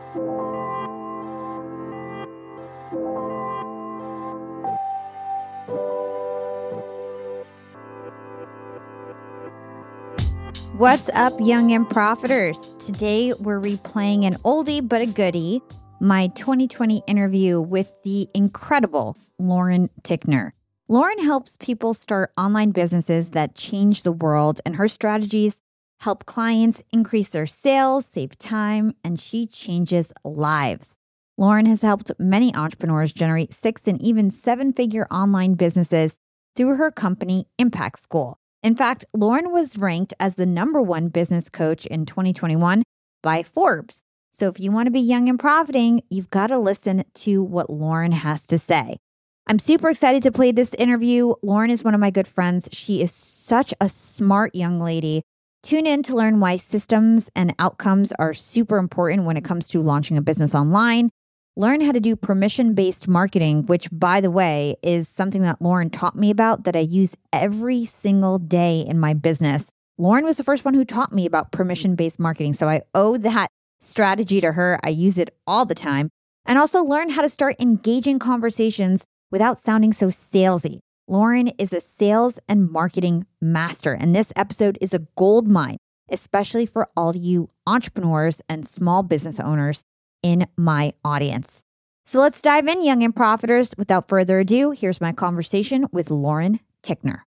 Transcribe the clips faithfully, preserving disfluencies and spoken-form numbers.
What's up, young and profiters? Today, we're replaying an oldie but a goodie, my twenty twenty interview with the incredible Lauren Tickner. Lauren helps people start online businesses that change the world, and her strategies help clients increase their sales, save time, and she changes lives. Lauren has helped many entrepreneurs generate six and even seven-figure online businesses through her company, Impact School. In fact, Lauren was ranked as the number one business coach in twenty twenty-one by Forbes. So if you want to be young and profiting, you've got to listen to what Lauren has to say. I'm super excited to play this interview. Lauren is one of my good friends. She is such a smart young lady. Tune in to learn why systems and outcomes are super important when it comes to launching a business online. Learn how to do permission-based marketing, which, by the way, is something that Lauren taught me about that I use every single day in my business. Lauren was the first one who taught me about permission-based marketing, so I owe that strategy to her. I use it all the time. And also learn how to start engaging conversations without sounding so salesy. Lauren is a sales and marketing master, and this episode is a gold mine, especially for all you entrepreneurs and small business owners in my audience. So let's dive in, young and profiters. Without further ado, here's my conversation with Lauren Tickner.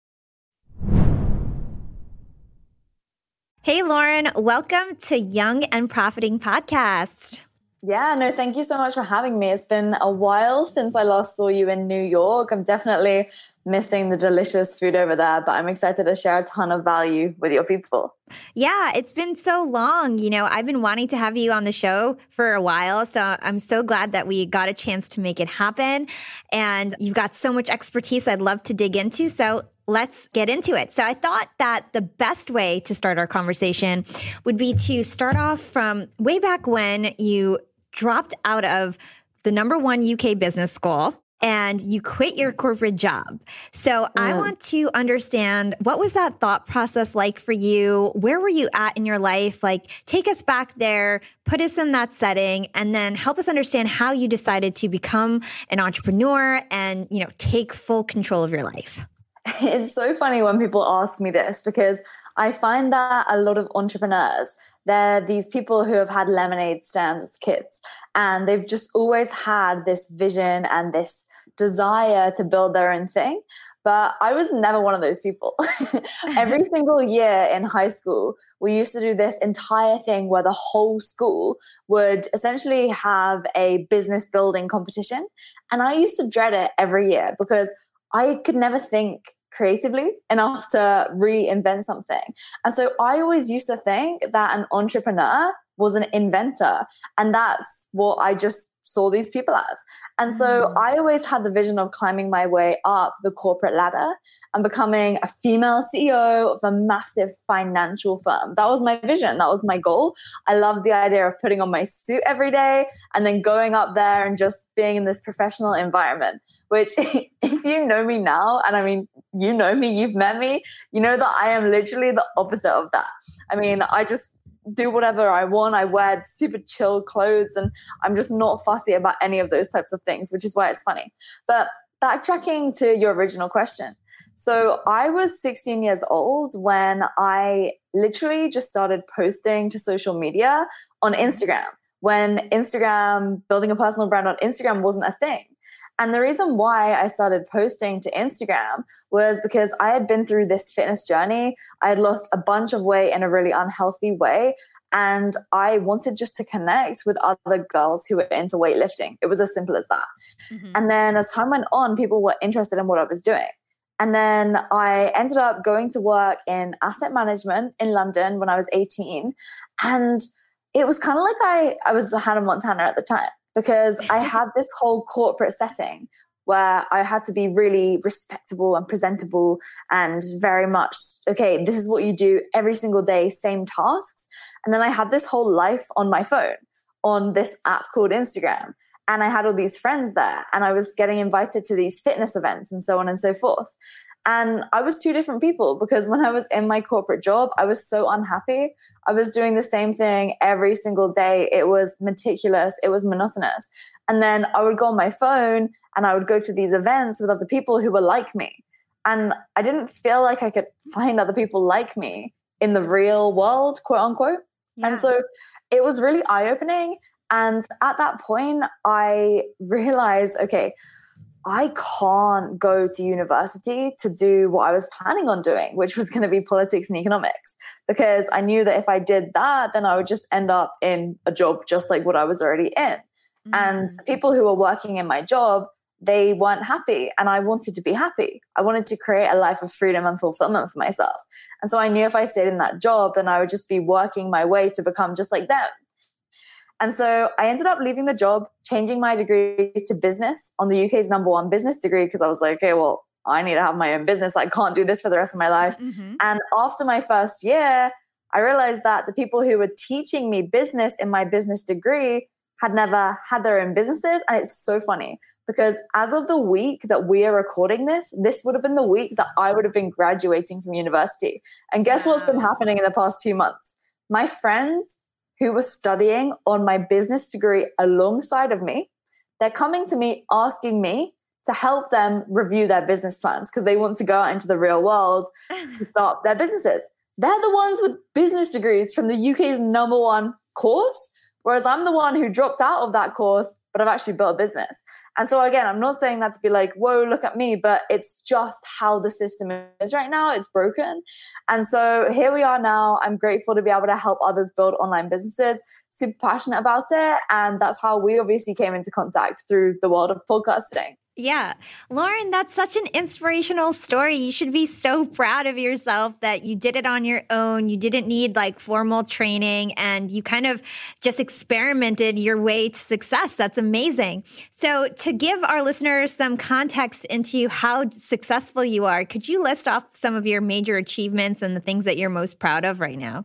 Hey, Lauren, welcome to Young and Profiting Podcast. Yeah, no, thank you so much for having me. It's been a while since I last saw you in New York. I'm definitely missing the delicious food over there, but I'm excited to share a ton of value with your people. Yeah, it's been so long. You know, I've been wanting to have you on the show for a while, so I'm so glad that we got a chance to make it happen. And you've got so much expertise I'd love to dig into, so let's get into it. So I thought that the best way to start our conversation would be to start off from way back when you dropped out of the number one U K business school and you quit your corporate job. So mm. I want to understand, what was that thought process like for you? Where were you at in your life? Like, take us back there, put us in that setting, and then help us understand how you decided to become an entrepreneur and, you know, take full control of your life. It's so funny when people ask me this, because I find that a lot of entrepreneurs, they're these people who have had lemonade stands as kids, and they've just always had this vision and this desire to build their own thing. But I was never one of those people. Every single year in high school, we used to do this entire thing where the whole school would essentially have a business building competition. And I used to dread it every year because I could never think creatively enough to reinvent something. And so I always used to think that an entrepreneur was an inventor. And that's what I just saw these people as. And so I always had the vision of climbing my way up the corporate ladder and becoming a female C E O of a massive financial firm. That was my vision. That was my goal. I loved the idea of putting on my suit every day and then going up there and just being in this professional environment, which if you know me now, and I mean, you know me, you've met me, you know that I am literally the opposite of that. I mean, I just do whatever I want. I wear super chill clothes and I'm just not fussy about any of those types of things, which is why it's funny. But backtracking to your original question. So I was sixteen years old when I literally just started posting to social media on Instagram, when Instagram, building a personal brand on Instagram wasn't a thing. And the reason why I started posting to Instagram was because I had been through this fitness journey. I had lost a bunch of weight in a really unhealthy way. And I wanted just to connect with other girls who were into weightlifting. It was as simple as that. Mm-hmm. And then as time went on, people were interested in what I was doing. And then I ended up going to work in asset management in London when I was eighteen. And it was kind of like I, I was Hannah Montana at the time, because I had this whole corporate setting where I had to be really respectable and presentable and very much, okay, this is what you do every single day, same tasks. And then I had this whole life on my phone on this app called Instagram. And I had all these friends there and I was getting invited to these fitness events and so on and so forth. And I was two different people because when I was in my corporate job, I was so unhappy. I was doing the same thing every single day. It was meticulous. It was monotonous. And then I would go on my phone and I would go to these events with other people who were like me. And I didn't feel like I could find other people like me in the real world, quote unquote. Yeah. And so it was really eye-opening. And at that point, I realized, okay, I can't go to university to do what I was planning on doing, which was going to be politics and economics, because I knew that if I did that, then I would just end up in a job just like what I was already in. Mm-hmm. And the people who were working in my job, they weren't happy, and I wanted to be happy. I wanted to create a life of freedom and fulfillment for myself. And so I knew if I stayed in that job, then I would just be working my way to become just like them. And so I ended up leaving the job, changing my degree to business on the U K's number one business degree, because I was like, okay, well, I need to have my own business. I can't do this for the rest of my life. Mm-hmm. And after my first year, I realized that the people who were teaching me business in my business degree had never had their own businesses. And it's so funny because as of the week that we are recording this, this would have been the week that I would have been graduating from university. And guess wow. what's been happening in the past two months? My friends who were studying on my business degree alongside of me, they're coming to me asking me to help them review their business plans because they want to go out into the real world to start their businesses. They're the ones with business degrees from the U K's number one course, whereas I'm the one who dropped out of that course, but I've actually built a business. And so again, I'm not saying that to be like, whoa, look at me, but it's just how the system is right now. It's broken. And so here we are now. I'm grateful to be able to help others build online businesses, super passionate about it. And that's how we obviously came into contact through the world of podcasting. Yeah. Lauren, that's such an inspirational story. You should be so proud of yourself that you did it on your own. You didn't need like formal training and you kind of just experimented your way to success. That's amazing. So to give our listeners some context into how successful you are, could you list off some of your major achievements and the things that you're most proud of right now?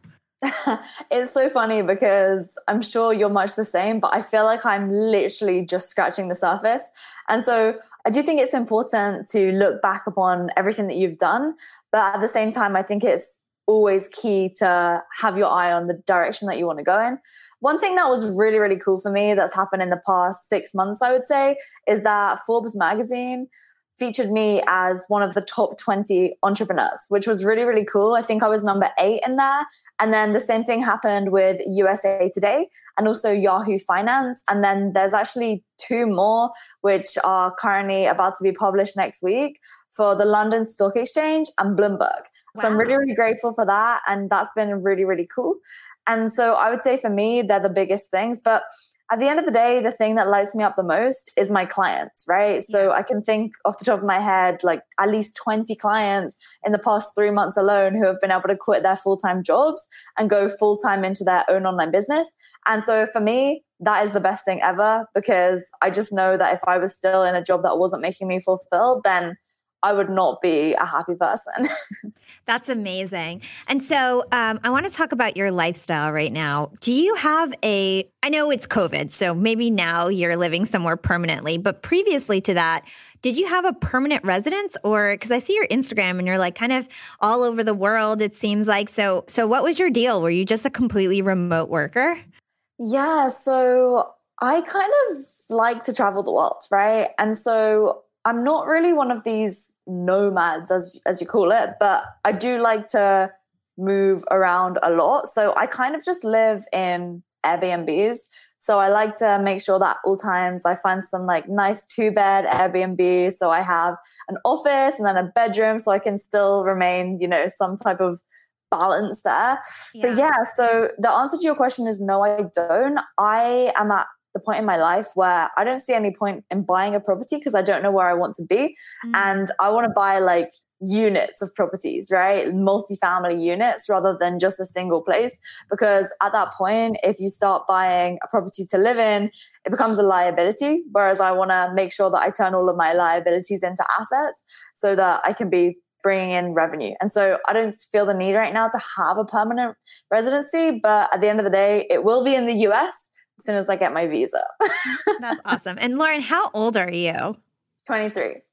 It's so funny because I'm sure you're much the same, but I feel like I'm literally just scratching the surface. And so I do think it's important to look back upon everything that you've done. But at the same time, I think it's always key to have your eye on the direction that you want to go in. One thing that was really, really cool for me that's happened in the past six months, I would say, is that Forbes magazine featured me as one of the top twenty entrepreneurs, which was really, really cool. I think I was number eight in there. And then the same thing happened with U S A Today and also Yahoo Finance. And then there's actually two more, which are currently about to be published next week for the London Stock Exchange and Bloomberg. Wow. So I'm really, really grateful for that. And that's been really, really cool. And so I would say for me, they're the biggest things. But at the end of the day, the thing that lights me up the most is my clients, right? So I can think off the top of my head, like at least twenty clients in the past three months alone who have been able to quit their full-time jobs and go full-time into their own online business. And so for me, that is the best thing ever because I just know that if I was still in a job that wasn't making me fulfilled, then I would not be a happy person. That's amazing. And so um, I want to talk about your lifestyle right now. Do you have a, I know it's COVID, so maybe now you're living somewhere permanently, but previously to that, did you have a permanent residence or, because I see your Instagram and you're like kind of all over the world, it seems like. So, so what was your deal? Were you just a completely remote worker? Yeah, so I kind of like to travel the world, right? And so I'm not really one of these nomads, as as you call it, but I do like to move around a lot. So I kind of just live in Airbnbs. So I like to make sure that all times I find some like nice two-bed Airbnb. So I have an office and then a bedroom so I can still remain, you know, some type of balance there. Yeah. But yeah, so the answer to your question is no, I don't. I am at the point in my life where I don't see any point in buying a property because I don't know where I want to be. Mm. And I want to buy like units of properties, right? Multifamily units rather than just a single place. Because at that point, if you start buying a property to live in, it becomes a liability. Whereas I want to make sure that I turn all of my liabilities into assets so that I can be bringing in revenue. And so I don't feel the need right now to have a permanent residency. But at the end of the day, it will be in the U S as soon as I get my visa. That's awesome. And Lauren, how old are you? twenty-three.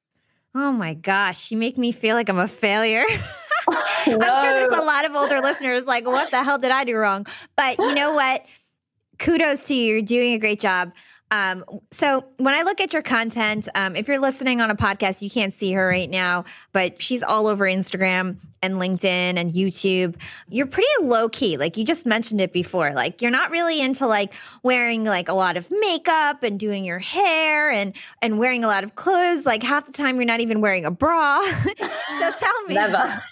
Oh my gosh, you make me feel like I'm a failure. No. I'm sure there's a lot of older listeners like, what the hell did I do wrong? But you know what? Kudos to you. You're doing a great job. Um, so when I look at your content, um, if you're listening on a podcast, you can't see her right now, but she's all over Instagram and LinkedIn and YouTube. You're pretty low key. Like you just mentioned it before. Like you're not really into like wearing like a lot of makeup and doing your hair and, and wearing a lot of clothes. Like half the time you're not even wearing a bra. So tell me. Never.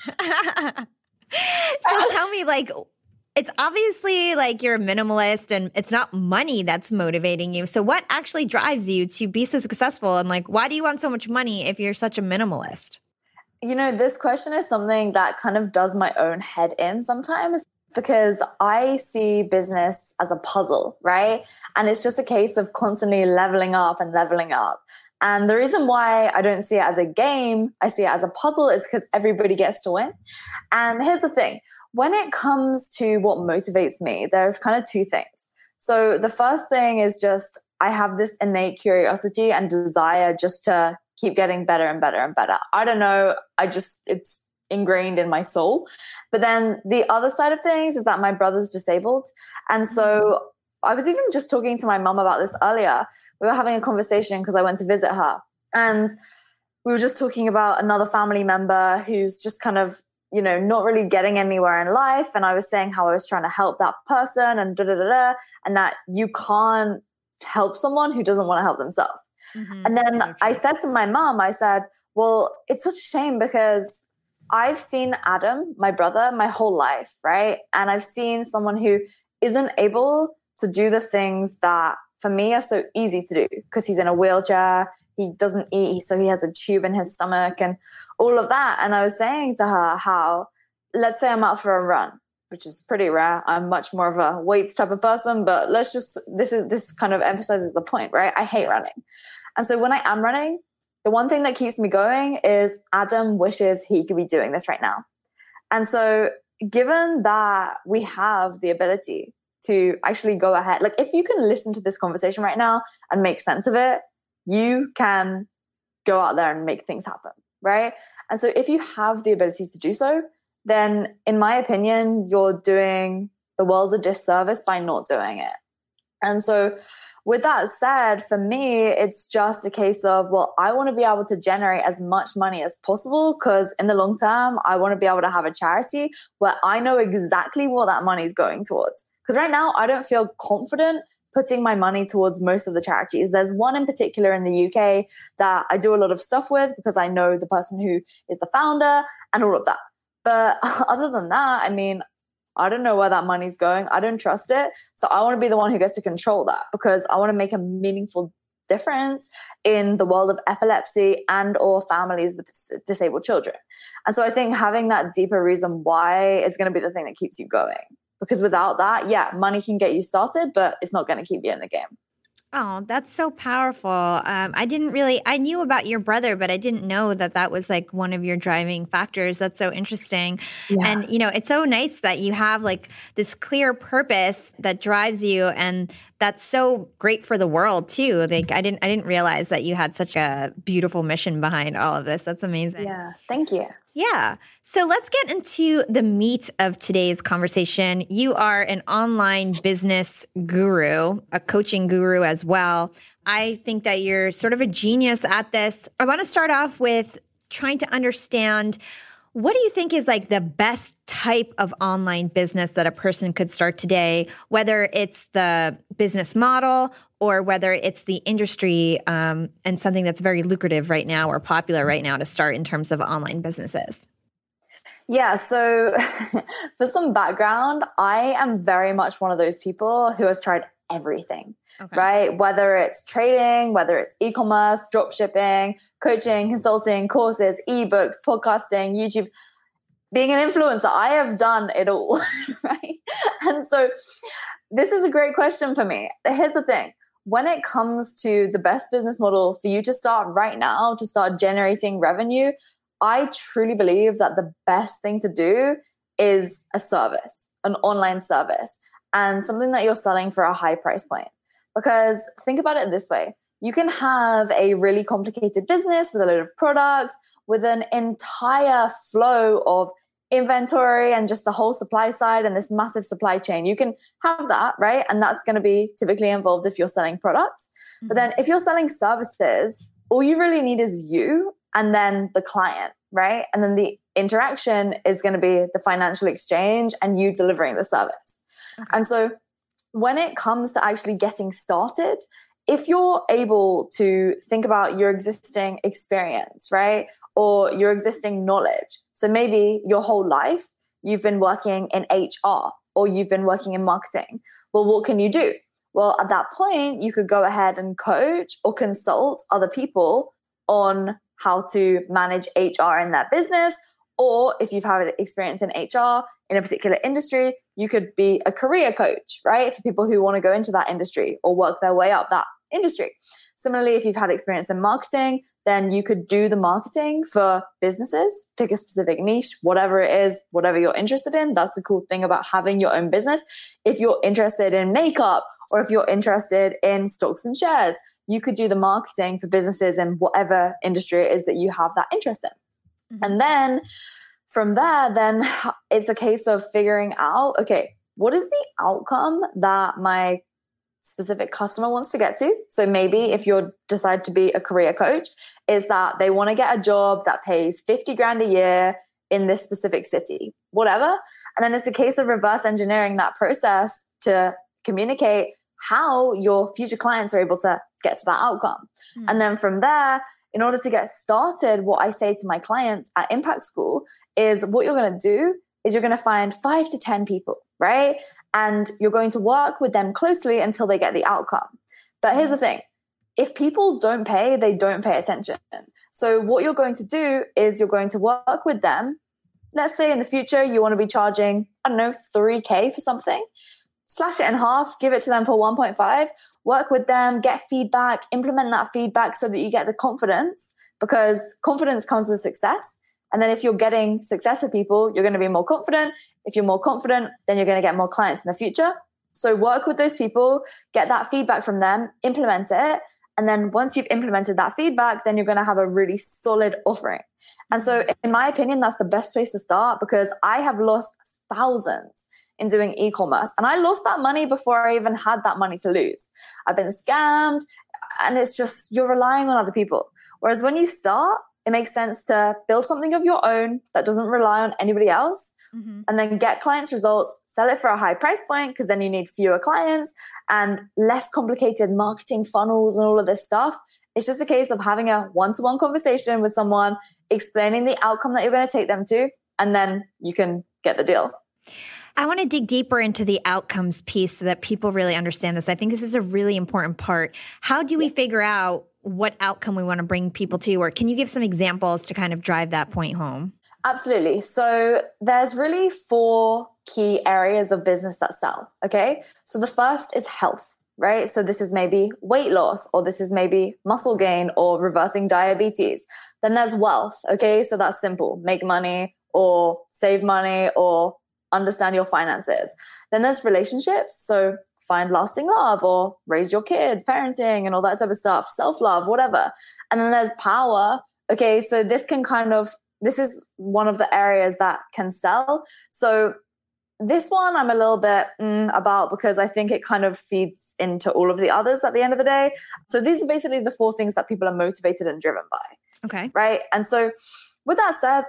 So tell me like, it's obviously like you're a minimalist and it's not money that's motivating you. So what actually drives you to be so successful? And like, why do you want so much money if you're such a minimalist? You know, this question is something that kind of does my own head in sometimes because I see business as a puzzle, right? And it's just a case of constantly leveling up and leveling up. And the reason why I don't see it as a game, I see it as a puzzle, is because everybody gets to win. And here's the thing. When it comes to what motivates me, there's kind of two things. So the first thing is just I have this innate curiosity and desire just to keep getting better and better and better. I don't know. I just, it's ingrained in my soul. But then the other side of things is that my brother's disabled. And so I was even just talking to my mom about this earlier. We were having a conversation because I went to visit her. And we were just talking about another family member who's just kind of, you know, not really getting anywhere in life. And I was saying how I was trying to help that person and da da da da, and that you can't help someone who doesn't want to help themselves. Mm-hmm. And then so I said to my mom, I said, well, it's such a shame because I've seen Adam, my brother, my whole life, right? And I've seen someone who isn't able to do the things that for me are so easy to do because he's in a wheelchair, he doesn't eat, so he has a tube in his stomach and all of that. And I was saying to her how, let's say I'm out for a run, which is pretty rare. I'm much more of a weights type of person, but let's just, this is, this kind of emphasizes the point, right? I hate running. And so when I am running, the one thing that keeps me going is Adam wishes he could be doing this right now. And so given that we have the ability to actually go ahead, like if you can listen to this conversation right now and make sense of it, you can go out there and make things happen, right? And so if you have the ability to do so, then in my opinion, you're doing the world a disservice by not doing it. And so with that said, for me, it's just a case of, well, I want to be able to generate as much money as possible because in the long term, I want to be able to have a charity where I know exactly what that money is going towards. Because right now, I don't feel confident putting my money towards most of the charities. There's one in particular in the U K that I do a lot of stuff with because I know the person who is the founder and all of that. But other than that, I mean, I don't know where that money's going. I don't trust it. So I want to be the one who gets to control that because I want to make a meaningful difference in the world of epilepsy and or families with dis- disabled children. And so I think having that deeper reason why is going to be the thing that keeps you going. Because without that, yeah, money can get you started, but it's not going to keep you in the game. Oh, that's so powerful. Um, I didn't really, I knew about your brother, but I didn't know that that was like one of your driving factors. That's so interesting. Yeah. And, you know, it's so nice that you have like this clear purpose that drives you. And that's so great for the world too. Like I didn't, I didn't realize that you had such a beautiful mission behind all of this. That's amazing. Yeah. Thank you. Yeah. So let's get into the meat of today's conversation. You are an online business guru, a coaching guru as well. I think that you're sort of a genius at this. I want to start off with trying to understand, what do you think is like the best type of online business that a person could start today, whether it's the business model or whether it's the industry um, and something that's very lucrative right now or popular right now to start in terms of online businesses? Yeah, so for some background, I am very much one of those people who has tried everything, okay. right? Whether it's trading, whether it's e-commerce, drop shipping, coaching, consulting, courses, ebooks, podcasting, YouTube, being an influencer, I have done it all, right? And so this is a great question for me. Here's the thing. When it comes to the best business model for you to start right now, to start generating revenue, I truly believe that the best thing to do is a service, an online service, and something that you're selling for a high price point. Because think about it this way. you can have a really complicated business with a load of products, with an entire flow of inventory and just the whole supply side and this massive supply chain. You can have that, right? And that's going to be typically involved if you're selling products. Mm-hmm. But then if you're selling services, all you really need is you and then the client, right? And then the interaction is going to be the financial exchange and you delivering the service. Okay. And so when it comes to actually getting started, if you're able to think about your existing experience, right? Or your existing knowledge. So maybe your whole life, you've been working in H R or you've been working in marketing. Well, what can you do? Well, at that point, you could go ahead and coach or consult other people on how to manage H R in that business. Or if you've had experience in H R in a particular industry, you could be a career coach, right? For people who want to go into that industry or work their way up that industry. Similarly, if you've had experience in marketing, then you could do the marketing for businesses, pick a specific niche, whatever it is, whatever you're interested in. That's the cool thing about having your own business. If you're interested in makeup or if you're interested in stocks and shares, you could do the marketing for businesses in whatever industry it is that you have that interest in. Mm-hmm. And then from there, then it's a case of figuring out, okay, what is the outcome that my specific customer wants to get to? So maybe if you decide to be a career coach, is that they want to get a job that pays fifty grand a year in this specific city, whatever. And then it's a case of reverse engineering that process to communicate how your future clients are able to get to that outcome. Mm. And then from there, in order to get started, what I say to my clients at Impact School is what you're going to do is you're going to find five to ten people, right? And you're going to work with them closely until they get the outcome. But here's the thing. If people don't pay, they don't pay attention. So what you're going to do is you're going to work with them. Let's say in the future, you want to be charging, I don't know, three K for something. Slash it in half, give it to them for one point five, work with them, get feedback, implement that feedback so that you get the confidence, because confidence comes with success. And then if you're getting success with people, you're going to be more confident. If you're more confident, then you're going to get more clients in the future. So work with those people, get that feedback from them, implement it. And then once you've implemented that feedback, then you're going to have a really solid offering. And so in my opinion, that's the best place to start, because I have lost thousands in doing e-commerce. And I lost that money before I even had that money to lose. I've been scammed, and it's just, you're relying on other people. Whereas when you start, it makes sense to build something of your own that doesn't rely on anybody else, mm-hmm. and then get clients results, sell it for a high price point, because then you need fewer clients and less complicated marketing funnels and all of this stuff. It's just a case of having a one-to-one conversation with someone, explaining the outcome that you're going to take them to, and then you can get the deal. I want to dig deeper into the outcomes piece so that people really understand this. I think this is a really important part. How do we figure out what outcome we want to bring people to? Or can you give some examples to kind of drive that point home? Absolutely. So there's really four key areas of business that sell. Okay. So the first is health, right? So this is maybe weight loss, or this is maybe muscle gain, or reversing diabetes. Then there's wealth. Okay. So that's simple. Make money, or save money, or understand your finances. Then there's relationships. So find lasting love, or raise your kids, parenting, and all that type of stuff, self-love, whatever. And then there's power. Okay, so this can kind of, this is one of the areas that can sell. So this one I'm a little bit mm, about, because I think it kind of feeds into all of the others at the end of the day. So these are basically the four things that people are motivated and driven by. Okay. Right? And so with that said,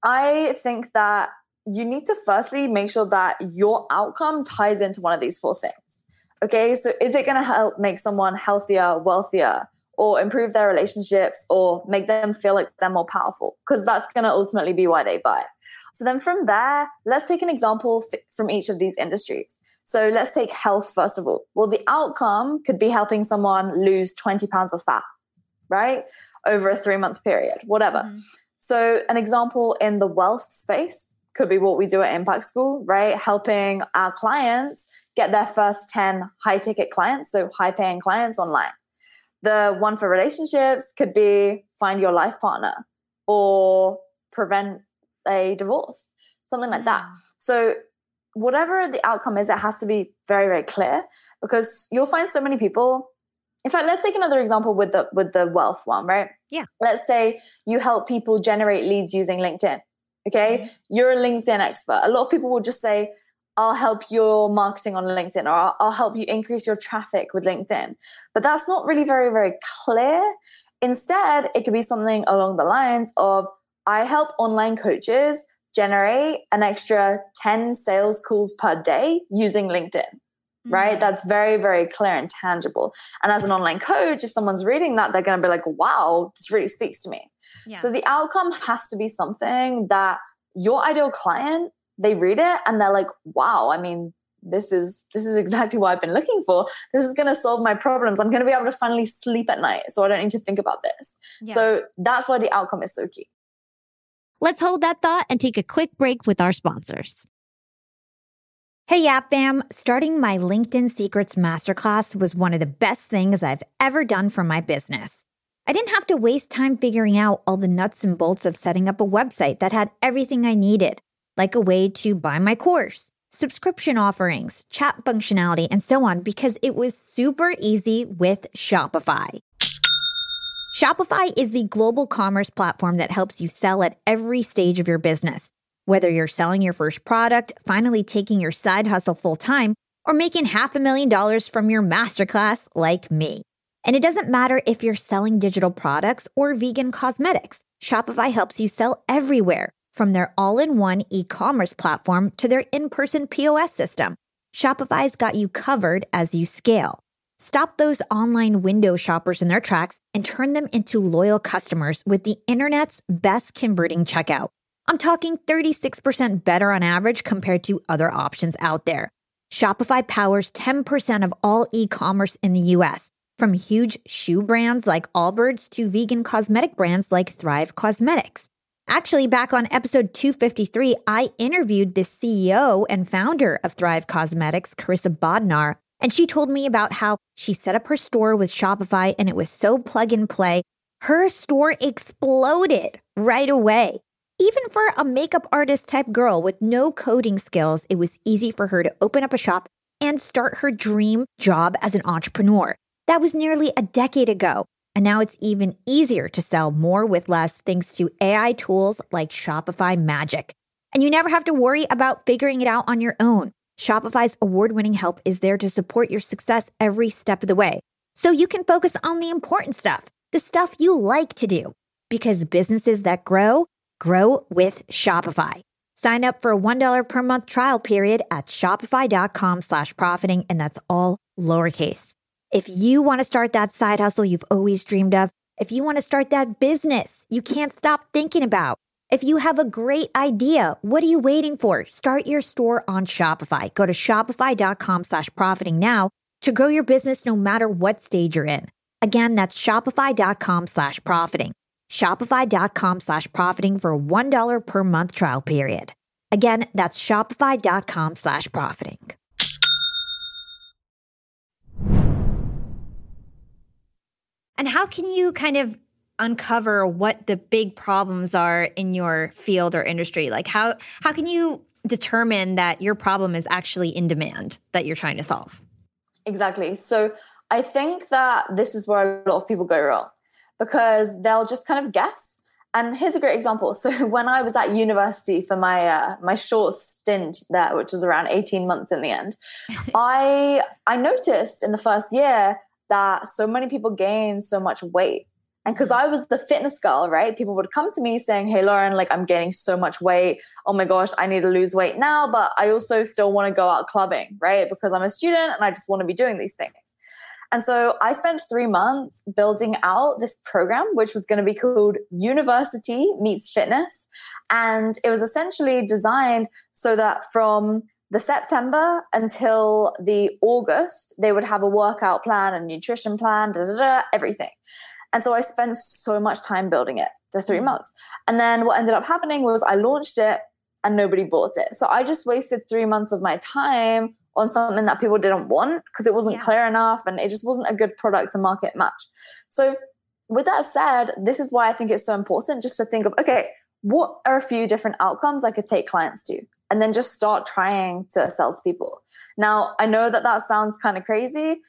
I think that you need to firstly make sure that your outcome ties into one of these four things. Okay, so is it going to help make someone healthier, wealthier, or improve their relationships, or make them feel like they're more powerful? Because that's going to ultimately be why they buy. So then from there, let's take an example f- from each of these industries. So let's take health first of all. Well, the outcome could be helping someone lose twenty pounds of fat, right? Over a three month period, whatever. Mm-hmm. So an example in the wealth space could be what we do at Impact School, right? Helping our clients get their first ten high ticket clients, so high paying clients online. The one for relationships could be find your life partner, or prevent a divorce, something like that. So whatever the outcome is, it has to be very, very clear, because you'll find so many people In fact, let's take another example with the with the wealth one, right? Yeah. Let's say you help people generate leads using LinkedIn. Okay. Mm-hmm. You're a LinkedIn expert. A lot of people will just say, I'll help your marketing on LinkedIn, or I'll, I'll help you increase your traffic with LinkedIn. But that's not really very, very clear. Instead, it could be something along the lines of, I help online coaches generate an extra ten sales calls per day using LinkedIn, mm-hmm. right? That's very, very clear and tangible. And as an online coach, if someone's reading that, they're going to be like, wow, this really speaks to me. Yeah. So the outcome has to be something that your ideal client, they read it and they're like, wow, I mean, this is this is exactly what I've been looking for. This is going to solve my problems. I'm going to be able to finally sleep at night, so I don't need to think about this. Yeah. So that's why the outcome is so key. Let's hold that thought and take a quick break with our sponsors. Hey, Yap Fam. Starting my LinkedIn Secrets Masterclass was one of the best things I've ever done for my business. I didn't have to waste time figuring out all the nuts and bolts of setting up a website that had everything I needed, like a way to buy my course, subscription offerings, chat functionality, and so on, because it was super easy with Shopify. Shopify is the global commerce platform that helps you sell at every stage of your business. Whether you're selling your first product, finally taking your side hustle full-time, or making half a million dollars from your masterclass like me. And it doesn't matter if you're selling digital products or vegan cosmetics. Shopify helps you sell everywhere, from their all-in-one e-commerce platform to their in-person P O S system. Shopify's got you covered as you scale. Stop those online window shoppers in their tracks and turn them into loyal customers with the internet's best converting checkout. I'm talking thirty-six percent better on average compared to other options out there. Shopify powers ten percent of all e-commerce in the U S, from huge shoe brands like Allbirds to vegan cosmetic brands like Thrive Cosmetics. Actually, back on episode two fifty-three, I interviewed the C E O and founder of Thrive Cosmetics, Carissa Bodnar, and she told me about how she set up her store with Shopify and it was so plug and play. Her store exploded right away. Even for a makeup artist type girl with no coding skills, it was easy for her to open up a shop and start her dream job as an entrepreneur. That was nearly a decade ago. And now it's even easier to sell more with less thanks to A I tools like Shopify Magic. And you never have to worry about figuring it out on your own. Shopify's award-winning help is there to support your success every step of the way. So you can focus on the important stuff, the stuff you like to do. Because businesses that grow, grow with Shopify. Sign up for a one dollar per month trial period at shopify.com slash profiting, and that's all lowercase. If you want to start that side hustle you've always dreamed of, if you want to start that business you can't stop thinking about, if you have a great idea, what are you waiting for? Start your store on Shopify. Go to shopify.com slash profiting now to grow your business no matter what stage you're in. Again, that's shopify.com slash profiting. Shopify.com slash profiting for a one dollar per month trial period. Again, that's shopify.com slash profiting. And how can you kind of uncover what the big problems are in your field or industry? Like how how can you determine that your problem is actually in demand that you're trying to solve? Exactly. So I think that this is where a lot of people go wrong, because they'll just kind of guess. And here's a great example. So when I was at university for my uh, my short stint there, which was around eighteen months in the end, I I noticed in the first year that so many people gained so much weight. And because I was the fitness girl, right? People would come to me saying, hey, Lauren, like I'm gaining so much weight. Oh my gosh, I need to lose weight now. But I also still want to go out clubbing, right? Because I'm a student and I just want to be doing these things. And so I spent three months building out this program, which was going to be called University Meets Fitness. And it was essentially designed so that from the September until the August, they would have a workout plan, a nutrition plan, da, da, da, everything. And so I spent so much time building it, the three months. And then what ended up happening was I launched it and nobody bought it. So I just wasted three months of my time on something that people didn't want because it wasn't yeah. clear enough and it just wasn't a good product to market match. So with that said, this is why I think it's so important just to think of, okay, what are a few different outcomes I could take clients to? And then just start trying to sell to people. Now, I know that that sounds kind of crazy,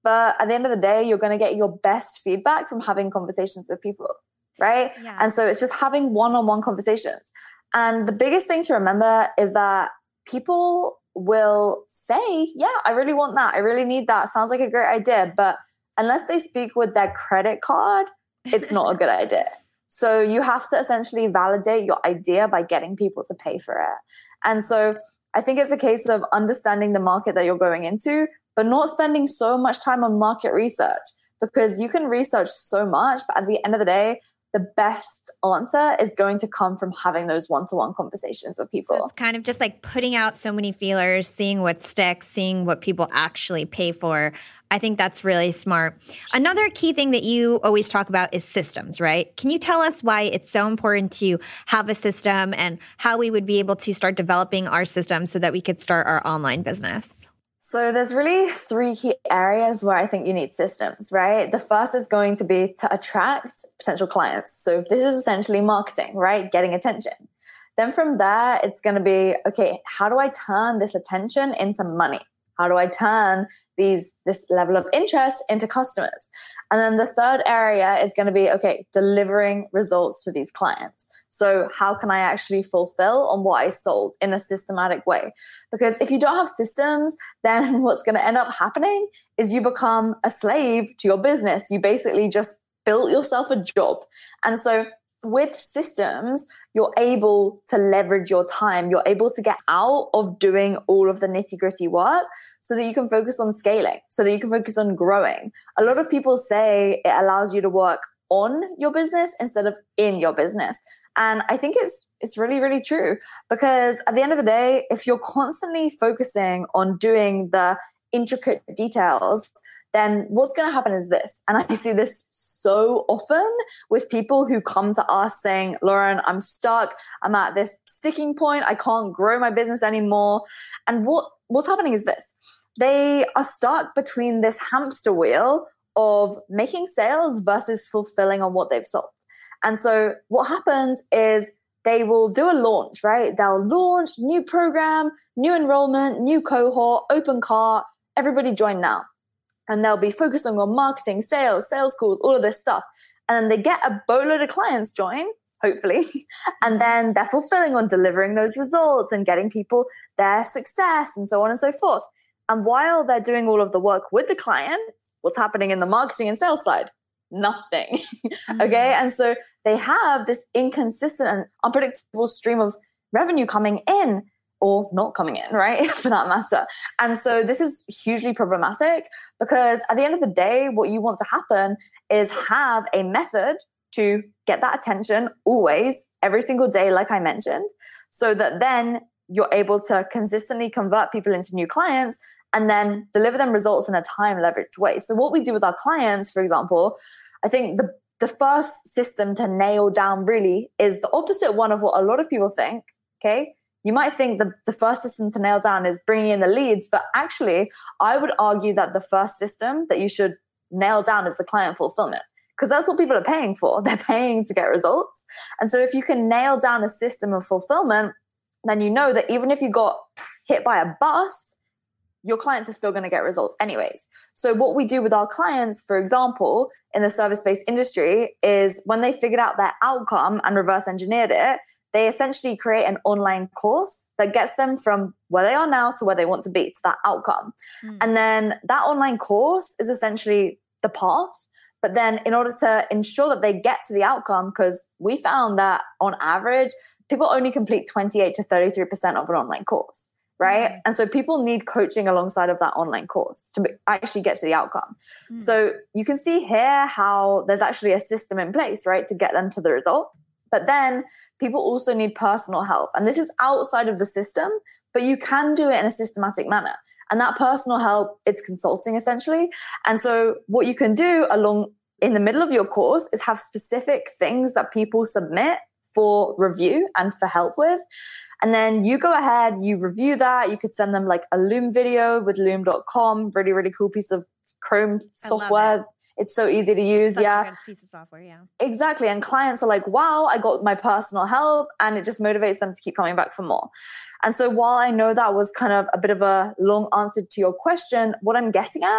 But at the end of the day, you're going to get your best feedback from having conversations with people, right? Yeah. And so it's just having one-on-one conversations. And the biggest thing to remember is that people will say, yeah, I really want that. I really need that. Sounds like a great idea. But unless they speak with their credit card, it's not a good idea. So you have to essentially validate your idea by getting people to pay for it. And so I think it's a case of understanding the market that you're going into, but not spending so much time on market research, because you can research so much, but at the end of the day, the best answer is going to come from having those one-to-one conversations with people. So it's kind of just like putting out so many feelers, seeing what sticks, seeing what people actually pay for. I think that's really smart. Another key thing that you always talk about is systems, right? Can you tell us why it's so important to have a system and how we would be able to start developing our system so that we could start our online business? So there's really three key areas where I think you need systems, right? The first is going to be to attract potential clients. So this is essentially marketing, right? Getting attention. Then from there, it's going to be, okay, how do I turn this attention into money? How do I turn these this level of interest into customers? And then the third area is going to be, okay, delivering results to these clients. So how can I actually fulfill on what I sold in a systematic way? Because if you don't have systems, then what's going to end up happening is you become a slave to your business. You basically just built yourself a job. And so with systems, you're able to leverage your time. You're able to get out of doing all of the nitty-gritty work so that you can focus on scaling, so that you can focus on growing. A lot of people say it allows you to work on your business instead of in your business. And I think it's it's really, really true, because at the end of the day, if you're constantly focusing on doing the intricate details, then what's going to happen is this. And I see this so often with people who come to us saying, Lauren, I'm stuck. I'm at this sticking point. I can't grow my business anymore. And what, what's happening is this. They are stuck between this hamster wheel of making sales versus fulfilling on what they've sold. And so what happens is they will do a launch, right? They'll launch new program, new enrollment, new cohort, open cart, everybody join now. And they'll be focusing on marketing, sales, sales calls, all of this stuff. And then they get a boatload of clients join, hopefully. And then they're fulfilling on delivering those results and getting people their success and so on and so forth. And while they're doing all of the work with the client, what's happening in the marketing and sales side? Nothing. Okay. And so they have this inconsistent and unpredictable stream of revenue coming in, or not coming in, right? For that matter. And so this is hugely problematic, because at the end of the day, what you want to happen is have a method to get that attention always, every single day, like I mentioned, so that then you're able to consistently convert people into new clients and then deliver them results in a time leveraged way. So what we do with our clients, for example, I think the, the first system to nail down really is the opposite one of what a lot of people think, okay? You might think the, the first system to nail down is bringing in the leads, but actually, I would argue that the first system that you should nail down is the client fulfillment, because that's what people are paying for. They're paying to get results. And so if you can nail down a system of fulfillment, then you know that even if you got hit by a bus, your clients are still going to get results anyways. So what we do with our clients, for example, in the service-based industry, is when they figured out their outcome and reverse engineered it, they essentially create an online course that gets them from where they are now to where they want to be, to that outcome. Mm. And then that online course is essentially the path. But then in order to ensure that they get to the outcome, because we found that on average, people only complete twenty-eight to thirty-three percent of an online course, right? Mm. And so people need coaching alongside of that online course to actually get to the outcome. Mm. So you can see here how there's actually a system in place, right, to get them to the result. But then people also need personal help. And this is outside of the system, but you can do it in a systematic manner. And that personal help, it's consulting essentially. And so what you can do along in the middle of your course is have specific things that people submit for review and for help with. And then you go ahead, you review that. You could send them like a Loom video with loom dot com, really, really cool piece of Chrome software. It. It's so easy to use. Such yeah. a good piece of software. Yeah. Exactly. And clients are like, wow, I got my personal help, and it just motivates them to keep coming back for more. And so while I know that was kind of a bit of a long answer to your question, what I'm getting at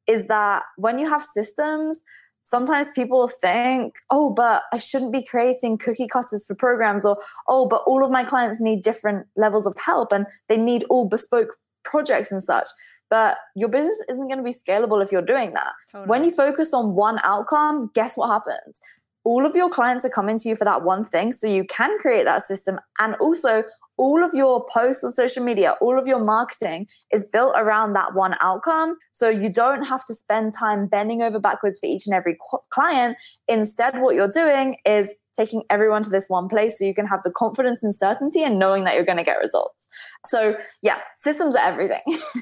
is that when you have systems, sometimes people think, oh, but I shouldn't be creating cookie cutters for programs, or, oh, but all of my clients need different levels of help and they need all bespoke projects and such. But your business isn't going to be scalable if you're doing that. Totally. When you focus on one outcome, guess what happens? All of your clients are coming to you for that one thing. So you can create that system. And also all of your posts on social media, all of your marketing is built around that one outcome. So you don't have to spend time bending over backwards for each and every client. Instead, what you're doing is taking everyone to this one place so you can have the confidence and certainty and knowing that you're going to get results. So yeah, systems are everything.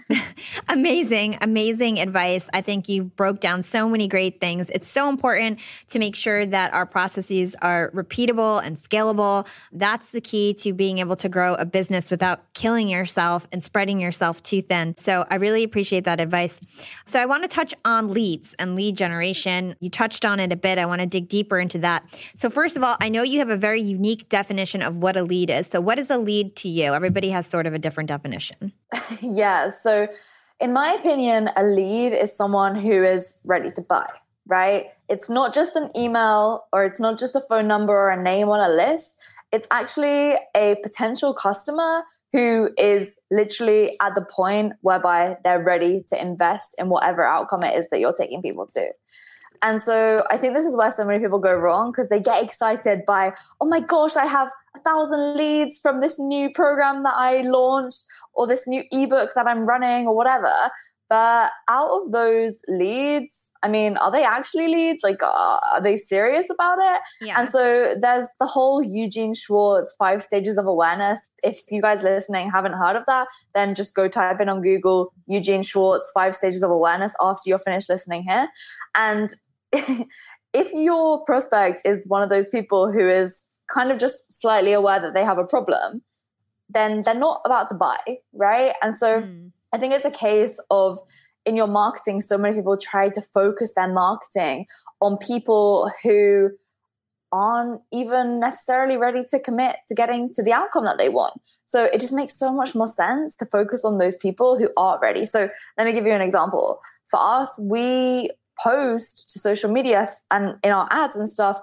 Amazing, amazing advice. I think you broke down so many great things. It's so important to make sure that our processes are repeatable and scalable. That's the key to being able to grow a business without killing yourself and spreading yourself too thin. So I really appreciate that advice. So I want to touch on leads and lead generation. You touched on it a bit. I want to dig deeper into that. So first of all, I know you have a very unique definition of what a lead is. So what is a lead to you? Everybody has sort of a different definition. Yeah. So in my opinion, a lead is someone who is ready to buy, right? It's not just an email or it's not just a phone number or a name on a list. It's actually a potential customer who is literally at the point whereby they're ready to invest in whatever outcome it is that you're taking people to. And so I think this is where so many people go wrong, because they get excited by, oh my gosh, I have a thousand leads from this new program that I launched or this new ebook that I'm running or whatever. But out of those leads, I mean, are they actually leads? Like, uh, are they serious about it? Yeah. And so there's the whole Eugene Schwartz five stages of awareness. If you guys listening haven't heard of that, then just go type in on Google Eugene Schwartz five stages of awareness after you're finished listening here. And if your prospect is one of those people who is kind of just slightly aware that they have a problem, then they're not about to buy, right? And so mm. I think it's a case of, in your marketing, so many people try to focus their marketing on people who aren't even necessarily ready to commit to getting to the outcome that they want. So it just makes so much more sense to focus on those people who are ready. So let me give you an example. For us, we post to social media and in our ads and stuff,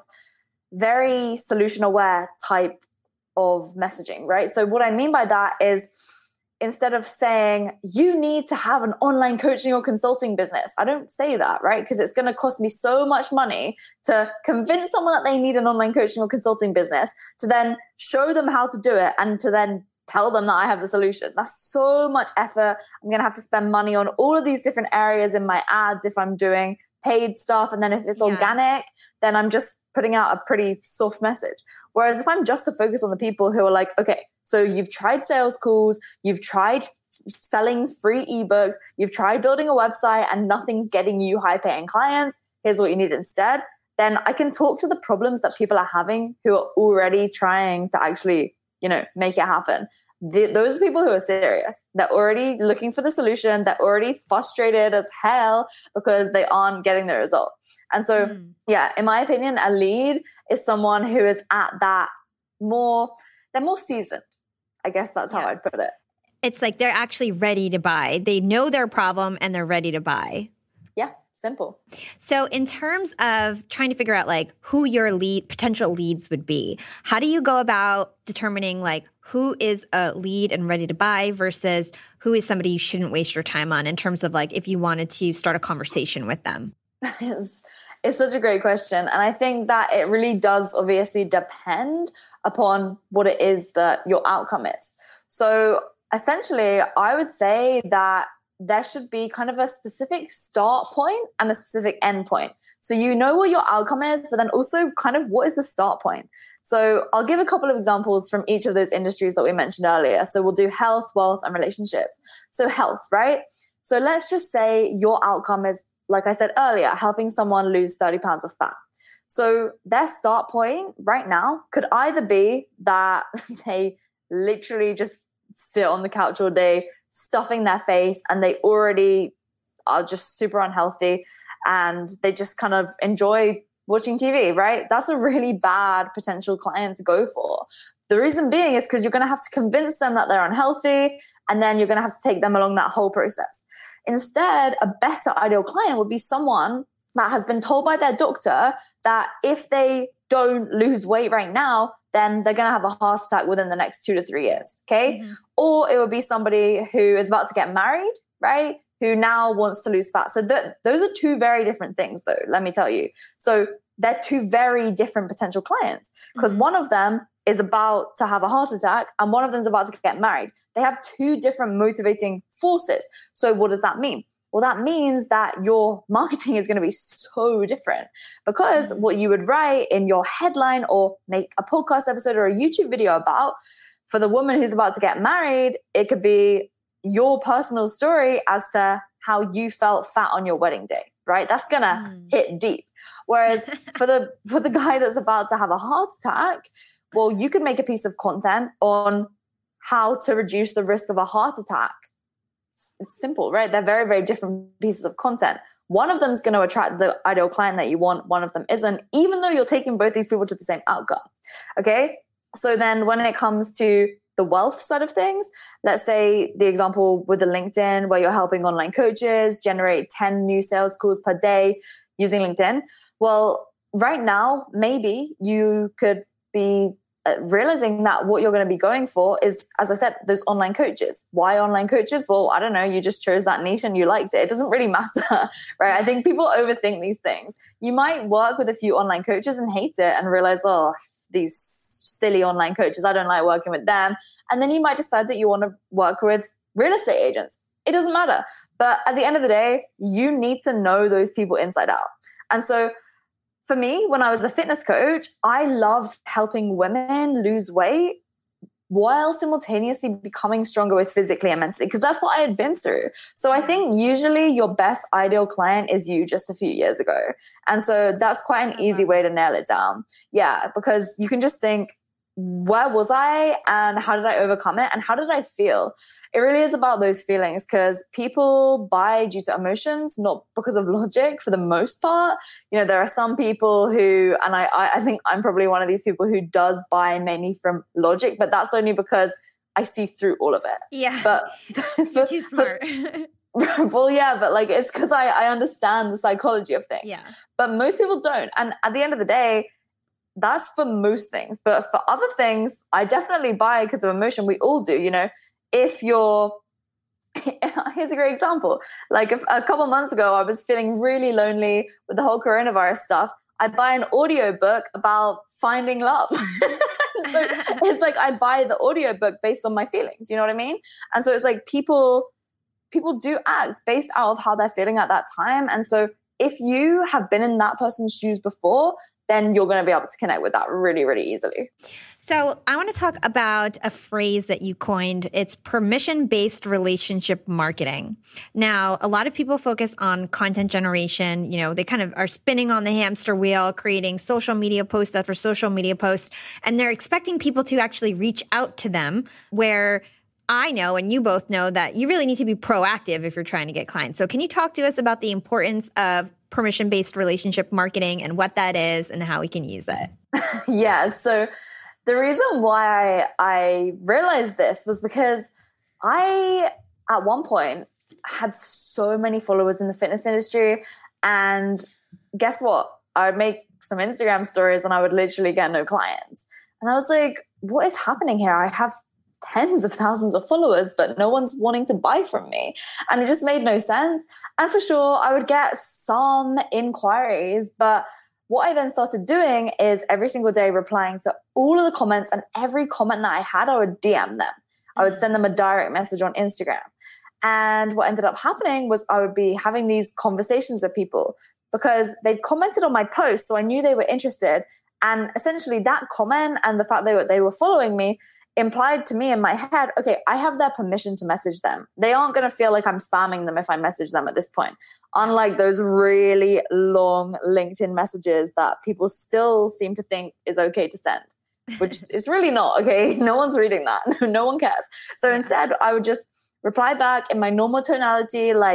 very solution aware type of messaging, right? So what I mean by that is, instead of saying you need to have an online coaching or consulting business, I don't say that, right? Because it's going to cost me so much money to convince someone that they need an online coaching or consulting business, to then show them how to do it and to then tell them that I have the solution. That's so much effort. I'm going to have to spend money on all of these different areas in my ads if I'm doing paid stuff. And then if it's yeah. organic, then I'm just putting out a pretty soft message. Whereas if I'm just to focus on the people who are like, okay, so you've tried sales calls, you've tried f- selling free ebooks, you've tried building a website and nothing's getting you high paying clients. Here's what you need instead. Then I can talk to the problems that people are having who are already trying to actually, you know, make it happen. The, those are people who are serious. They're already looking for the solution. They're already frustrated as hell because they aren't getting the result. And so, mm. yeah, in my opinion, a lead is someone who is at that more, they're more seasoned. I guess that's how yeah. I'd put it. It's like they're actually ready to buy. They know their problem and they're ready to buy. Yeah, simple. So in terms of trying to figure out like who your lead potential leads would be, how do you go about determining like who is a lead and ready to buy versus who is somebody you shouldn't waste your time on, in terms of like if you wanted to start a conversation with them? It's, it's such a great question. And I think that it really does obviously depend upon what it is that your outcome is. So essentially, I would say that there should be kind of a specific start point and a specific end point. So you know what your outcome is, but then also kind of what is the start point. So I'll give a couple of examples from each of those industries that we mentioned earlier. So we'll do health, wealth, and relationships. So health, right? So let's just say your outcome is, like I said earlier, helping someone lose thirty pounds of fat. So their start point right now could either be that they literally just sit on the couch all day, stuffing their face, and they already are just super unhealthy and they just kind of enjoy watching T V, right? That's a really bad potential client to go for. The reason being is because you're going to have to convince them that they're unhealthy, and then you're going to have to take them along that whole process. Instead, a better ideal client would be someone that has been told by their doctor that if they don't lose weight right now, then they're going to have a heart attack within the next two to three years, okay? Mm-hmm. Or it would be somebody who is about to get married, right? Who now wants to lose fat. So th- those are two very different things, though, let me tell you. So they're two very different potential clients, because mm-hmm. one of them is about to have a heart attack and one of them is about to get married. They have two different motivating forces. So what does that mean? Well, that means that your marketing is going to be so different, because mm-hmm. what you would write in your headline or make a podcast episode or a YouTube video about, for the woman who's about to get married, it could be your personal story as to how you felt fat on your wedding day, right? That's going to mm. hit deep. Whereas for the for the guy that's about to have a heart attack, well, you could make a piece of content on how to reduce the risk of a heart attack. It's simple, right? They're very, very different pieces of content. One of them is going to attract the ideal client that you want. One of them isn't, even though you're taking both these people to the same outcome. Okay. So then when it comes to the wealth side of things, let's say the example with the LinkedIn where you're helping online coaches generate ten new sales calls per day using LinkedIn. Well, right now, maybe you could be realizing that what you're going to be going for is, as I said, those online coaches. Why online coaches? Well, I don't know. You just chose that niche and you liked it. It doesn't really matter, right? I think people overthink these things. You might work with a few online coaches and hate it and realize, oh, these silly online coaches, I don't like working with them. And then you might decide that you want to work with real estate agents. It doesn't matter. But at the end of the day, you need to know those people inside out. And so for me, when I was a fitness coach, I loved helping women lose weight while simultaneously becoming stronger with physically and mentally, because that's what I had been through. So I think usually your best ideal client is you just a few years ago. And so that's quite an easy way to nail it down. Yeah, because you can just think, where was I and how did I overcome it and how did I feel? It really is about those feelings, because people buy due to emotions, not because of logic for the most part. You know, there are some people who, and I, I think I'm probably one of these people who does buy mainly from logic, but that's only because I see through all of it. Yeah. But You're too smart. But, well, yeah, but like it's because I, I understand the psychology of things. Yeah. But most people don't. And at the end of the day, that's for most things. But for other things, I definitely buy because of emotion. We all do, you know. If you're, here's a great example. Like a, a couple months ago, I was feeling really lonely with the whole coronavirus stuff. I buy an audiobook about finding love. So it's like I buy the audiobook based on my feelings, you know what I mean? And so it's like people, people do act based out of how they're feeling at that time. And so if you have been in that person's shoes before, then you're going to be able to connect with that really, really easily. So I want to talk about a phrase that you coined. It's permission-based relationship marketing. Now, a lot of people focus on content generation. You know, they kind of are spinning on the hamster wheel, creating social media posts after social media posts, and they're expecting people to actually reach out to them, where I know, and you both know, that you really need to be proactive if you're trying to get clients. So can you talk to us about the importance of permission-based relationship marketing and what that is and how we can use it? Yeah. So the reason why I, I realized this was because I, at one point, had so many followers in the fitness industry. And guess what? I would make some Instagram stories and I would literally get no clients. And I was like, what is happening here? I have tens of thousands of followers, but no one's wanting to buy from me. And it just made no sense. And for sure, I would get some inquiries, but what I then started doing is every single day replying to all of the comments, and every comment that I had, I would D M them. I would send them a direct message on Instagram. And what ended up happening was I would be having these conversations with people because they'd commented on my post, so I knew they were interested. And essentially that comment and the fact that they were, they were following me implied to me in my head, okay, I have their permission to message them. They aren't going to feel like I'm spamming them if I message them at this point. Unlike those really long LinkedIn messages that people still seem to think is okay to send, which is really not, okay? No one's reading that. No one cares. So instead, I would just reply back in my normal tonality, like,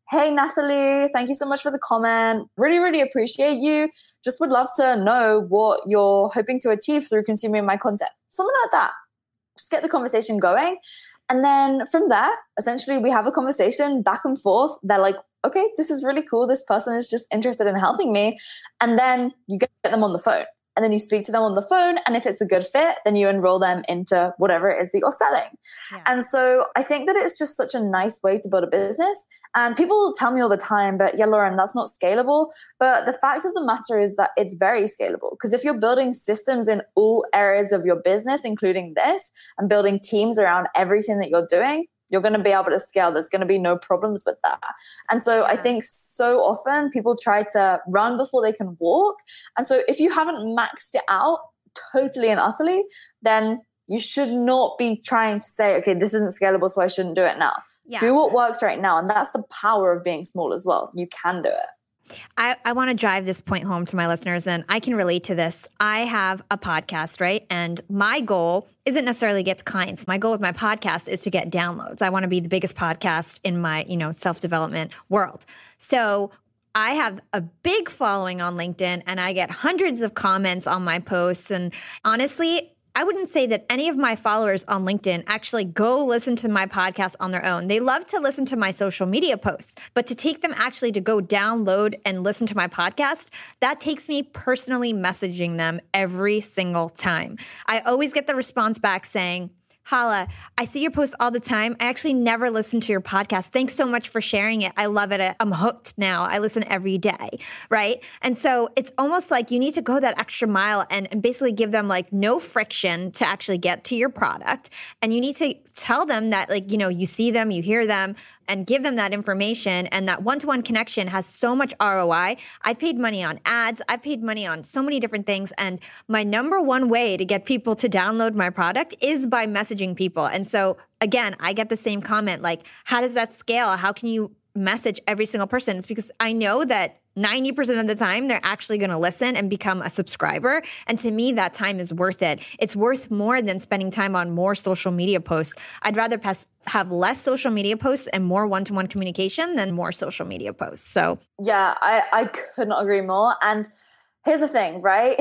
hey, Natalie, thank you so much for the comment. Really, really appreciate you. Just would love to know what you're hoping to achieve through consuming my content. Something like that. Just get the conversation going. And then from there, essentially, we have a conversation back and forth. They're like, okay, this is really cool. This person is just interested in helping me. And then you get them on the phone. And then you speak to them on the phone. And if it's a good fit, then you enroll them into whatever it is that you're selling. Yeah. And so I think that it's just such a nice way to build a business. And people will tell me all the time, but yeah, Lauren, that's not scalable. But the fact of the matter is that it's very scalable. Because if you're building systems in all areas of your business, including this, and building teams around everything that you're doing, you're going to be able to scale. There's going to be no problems with that. And so yeah. I think so often people try to run before they can walk. And so if you haven't maxed it out totally and utterly, then you should not be trying to say, okay, this isn't scalable, so I shouldn't do it now. Yeah. Do what works right now. And that's the power of being small as well. You can do it. I, I want to drive this point home to my listeners, and I can relate to this. I have a podcast, right? And my goal isn't necessarily to get to clients. My goal with my podcast is to get downloads. I want to be the biggest podcast in my, you know, self-development world. So I have a big following on LinkedIn, and I get hundreds of comments on my posts. And honestly, I wouldn't say that any of my followers on LinkedIn actually go listen to my podcast on their own. They love to listen to my social media posts, but to take them actually to go download and listen to my podcast, that takes me personally messaging them every single time. I always get the response back saying, Hala, I see your posts all the time. I actually never listen to your podcast. Thanks so much for sharing it. I love it. I'm hooked now. I listen every day, right? And so it's almost like you need to go that extra mile and, and basically give them like no friction to actually get to your product. And you need to tell them that, like, you know, you see them, you hear them, and give them that information. And that one-to-one connection has so much R O I. I've paid money on ads. I've paid money on so many different things. And my number one way to get people to download my product is by messaging people. And so again, I get the same comment, like, how does that scale? How can you message every single person? It's because I know that ninety percent of the time they're actually going to listen and become a subscriber. And to me, that time is worth it. It's worth more than spending time on more social media posts. I'd rather pass, have less social media posts and more one-to-one communication than more social media posts. So yeah, I, I could not agree more. And here's the thing, right?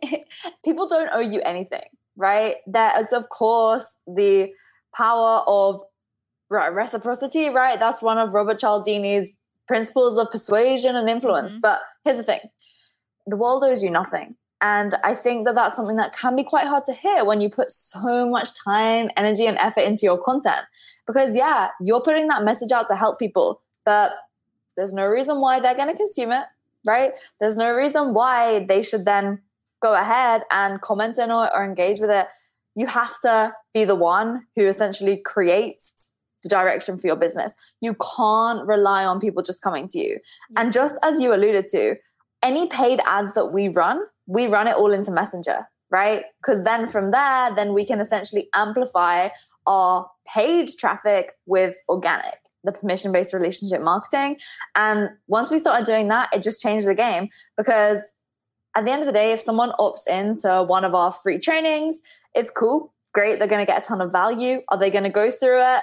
People don't owe you anything, right? There is, of course, the power of reciprocity, right? That's one of Robert Cialdini's principles of persuasion and influence. Mm-hmm. But here's the thing. The world owes you nothing. And I think that that's something that can be quite hard to hear when you put so much time, energy, and effort into your content. Because yeah, you're putting that message out to help people, but there's no reason why they're going to consume it, right? There's no reason why they should then go ahead and comment on it or engage with it. You have to be the one who essentially creates the direction for your business. You can't rely on people just coming to you. And just as you alluded to, any paid ads that we run, we run it all into Messenger, right? Because then from there, then we can essentially amplify our paid traffic with organic, the permission-based relationship marketing. And once we started doing that, it just changed the game, because at the end of the day, if someone opts into one of our free trainings, it's cool, great, they're going to get a ton of value. Are they going to go through it?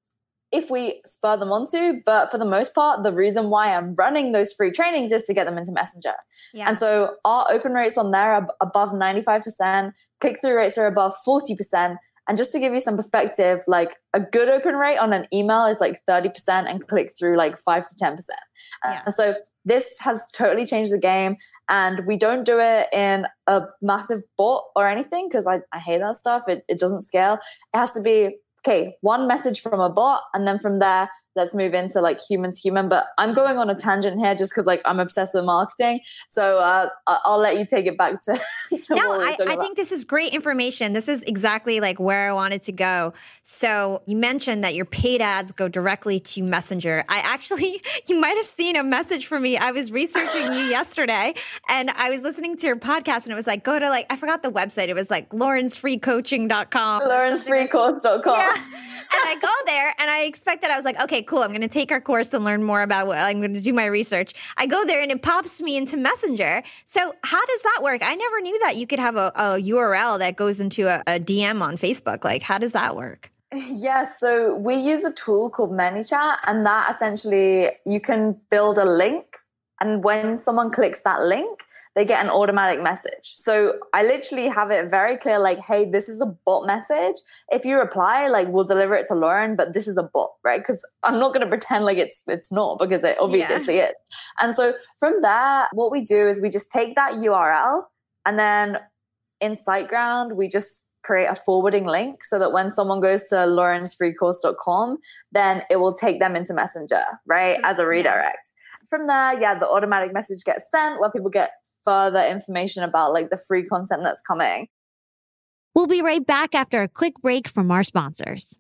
If we spur them onto, but for the most part, the reason why I'm running those free trainings is to get them into Messenger. Yeah. And so our open rates on there are above ninety-five percent, click-through rates are above forty percent. And just to give you some perspective, like a good open rate on an email is like thirty percent and click-through like five to ten percent. Yeah. And so this has totally changed the game, and we don't do it in a massive bot or anything, because I, I hate that stuff. It, it doesn't scale. It has to be, okay, one message from a bot, and then from there, let's move into like human to human. But I'm going on a tangent here just because like I'm obsessed with marketing. So uh, I'll let you take it back to, to No, I, I think this is great information. This is exactly like where I wanted to go. So you mentioned that your paid ads go directly to Messenger. I actually, you might have seen a message from me. I was researching you yesterday, and I was listening to your podcast, and it was like, go to like, I forgot the website. It was like Lauren's free coaching dot com. Lauren's free course dot com. Yeah. And I go there and I expected, I was like, okay, cool. I'm going to take our course and learn more about what I'm going to do my research. I go there and it pops me into Messenger. So how does that work? I never knew that you could have a, a U R L that goes into a, a D M on Facebook. Like, how does that work? Yes, so we use a tool called ManyChat, and that essentially you can build a link, and when someone clicks that link, they get an automatic message. So I literally have it very clear, like, hey, this is a bot message. If you reply, like, we'll deliver it to Lauren, but this is a bot, right? Because I'm not going to pretend like it's it's not, because it obviously yeah. is. And so from there, what we do is we just take that U R L, and then in SiteGround, we just create a forwarding link so that when someone goes to laurens free course dot com, then it will take them into Messenger, right, as a redirect. Yeah. From there, yeah, the automatic message gets sent where people get further information about like the free content that's coming. We'll be right back after a quick break from our sponsors.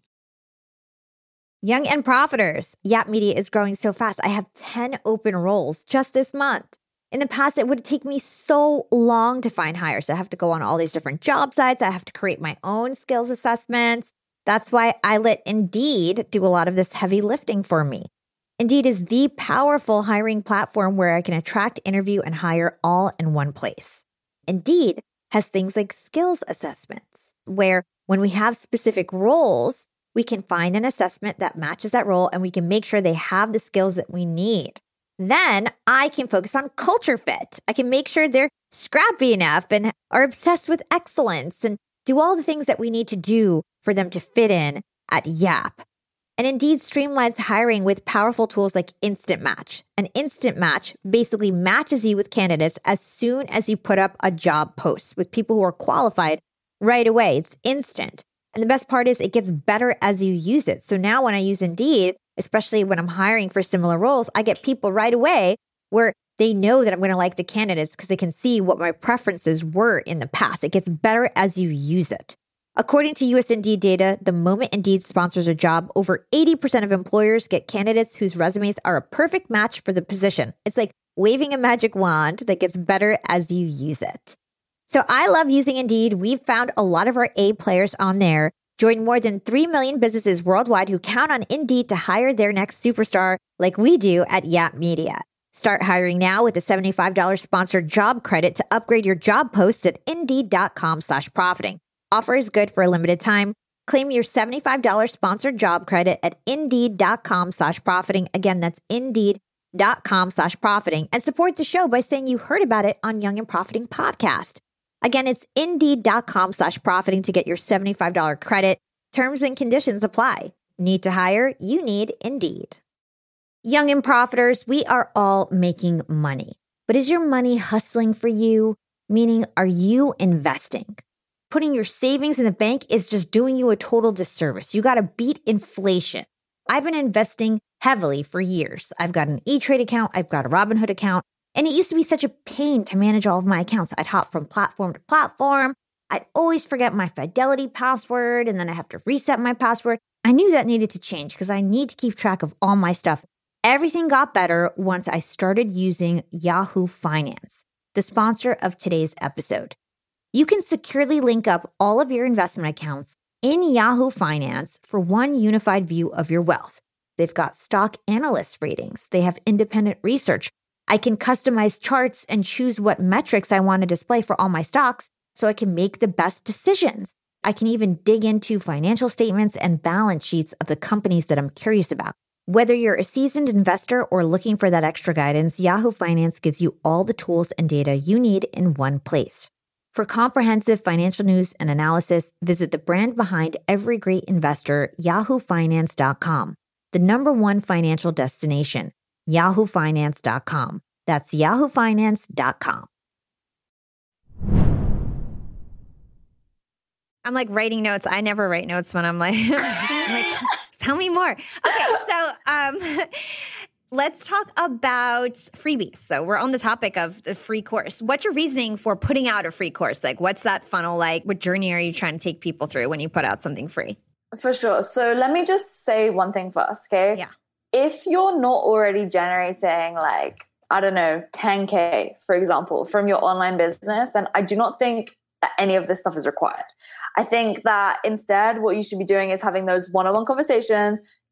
Young and Profiters. Yap Media is growing so fast. I have ten open roles just this month. In the past, it would take me so long to find hires. I have to go on all these different job sites. I have to create my own skills assessments. That's why I let Indeed do a lot of this heavy lifting for me. Indeed is the powerful hiring platform where I can attract, interview, and hire all in one place. Indeed has things like skills assessments, where when we have specific roles, we can find an assessment that matches that role and we can make sure they have the skills that we need. Then I can focus on culture fit. I can make sure they're scrappy enough and are obsessed with excellence and do all the things that we need to do for them to fit in at Yap. And Indeed streamlines hiring with powerful tools like Instant Match. An Instant Match basically matches you with candidates as soon as you put up a job post with people who are qualified right away. It's instant. And the best part is it gets better as you use it. So now when I use Indeed, especially when I'm hiring for similar roles, I get people right away where they know that I'm going to like the candidates because they can see what my preferences were in the past. It gets better as you use it. According to U S Indeed data, the moment Indeed sponsors a job, over eighty percent of employers get candidates whose resumes are a perfect match for the position. It's like waving a magic wand that gets better as you use it. So I love using Indeed. We've found a lot of our A players on there. Join more than three million businesses worldwide who count on Indeed to hire their next superstar like we do at Yap Media. Start hiring now with a seventy-five dollars sponsored job credit to upgrade your job post at indeed.com slash profiting. Offer is good for a limited time. Claim your seventy-five dollars sponsored job credit at indeed.com slash profiting. Again, that's indeed.com slash profiting. And support the show by saying you heard about it on Young and Profiting Podcast. Again, it's indeed.com slash profiting to get your seventy-five dollars credit. Terms and conditions apply. Need to hire? You need Indeed. Young and Profiters, we are all making money. But is your money hustling for you? Meaning, are you investing? Putting your savings in the bank is just doing you a total disservice. You got to beat inflation. I've been investing heavily for years. I've got an E-Trade account. I've got a Robinhood account. And it used to be such a pain to manage all of my accounts. I'd hop from platform to platform. I'd always forget my Fidelity password, and then I have to reset my password. I knew that needed to change because I need to keep track of all my stuff. Everything got better once I started using Yahoo Finance, the sponsor of today's episode. You can securely link up all of your investment accounts in Yahoo Finance for one unified view of your wealth. They've got stock analyst ratings. They have independent research. I can customize charts and choose what metrics I want to display for all my stocks so I can make the best decisions. I can even dig into financial statements and balance sheets of the companies that I'm curious about. Whether you're a seasoned investor or looking for that extra guidance, Yahoo Finance gives you all the tools and data you need in one place. For comprehensive financial news and analysis, visit the brand behind every great investor, yahoo finance dot com, the number one financial destination, yahoo finance dot com. That's yahoo finance dot com. I'm like writing notes. I never write notes when I'm like, I'm like tell me more. Okay, so um, let's talk about freebies. So we're on the topic of the free course. What's your reasoning for putting out a free course? Like, what's that funnel like? What journey are you trying to take people through when you put out something free? For sure. So let me just say one thing first, okay? Yeah. If you're not already generating like, I don't know, ten K, for example, from your online business, then I do not think that any of this stuff is required. I think that instead what you should be doing is having those one-on-one conversations,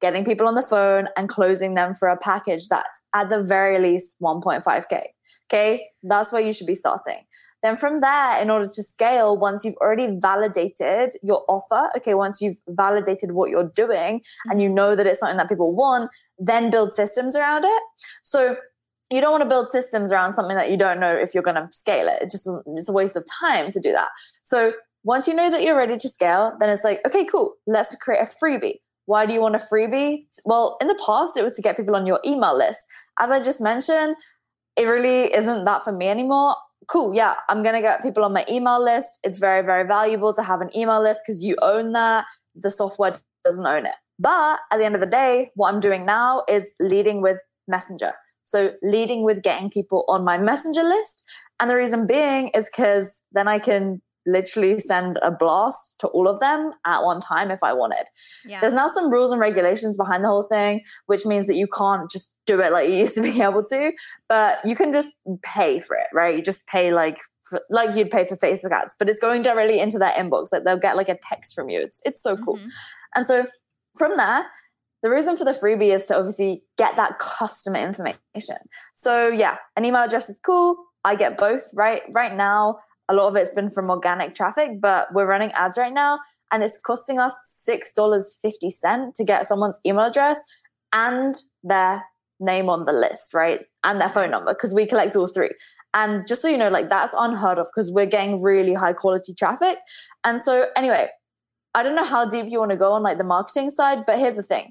getting people on the phone and closing them for a package that's at the very least one point five K. Okay, that's where you should be starting. Then from there, in order to scale, once you've already validated your offer, okay, once you've validated what you're doing and you know that it's something that people want, then build systems around it. So you don't want to build systems around something that you don't know if you're going to scale it. It's just it's a waste of time to do that. So once you know that you're ready to scale, then it's like, okay, cool, let's create a freebie. Why do you want a freebie? Well, in the past, it was to get people on your email list. As I just mentioned, it really isn't that for me anymore. Cool, yeah, I'm going to get people on my email list. It's very, very valuable to have an email list because you own that. The software doesn't own it. But at the end of the day, what I'm doing now is leading with Messenger. So leading with getting people on my Messenger list. And the reason being is because then I can literally send a blast to all of them at one time if I wanted. Yeah. There's now some rules and regulations behind the whole thing, which means that you can't just do it like you used to be able to, but you can just pay for it, right? You just pay like for, like you'd pay for Facebook ads, but it's going directly into their inbox. Like they'll get like a text from you. It's it's so cool. Mm-hmm. And so from there, the reason for the freebie is to obviously get that customer information. So yeah, an email address is cool. I get both, right? Right now, a lot of it's been from organic traffic, but we're running ads right now and it's costing us six dollars and fifty cents to get someone's email address and their name on the list, right? And their phone number, because we collect all three. And just so you know, like that's unheard of because we're getting really high quality traffic. And so anyway, I don't know how deep you want to go on like the marketing side, but here's the thing.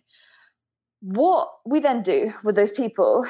What we then do with those people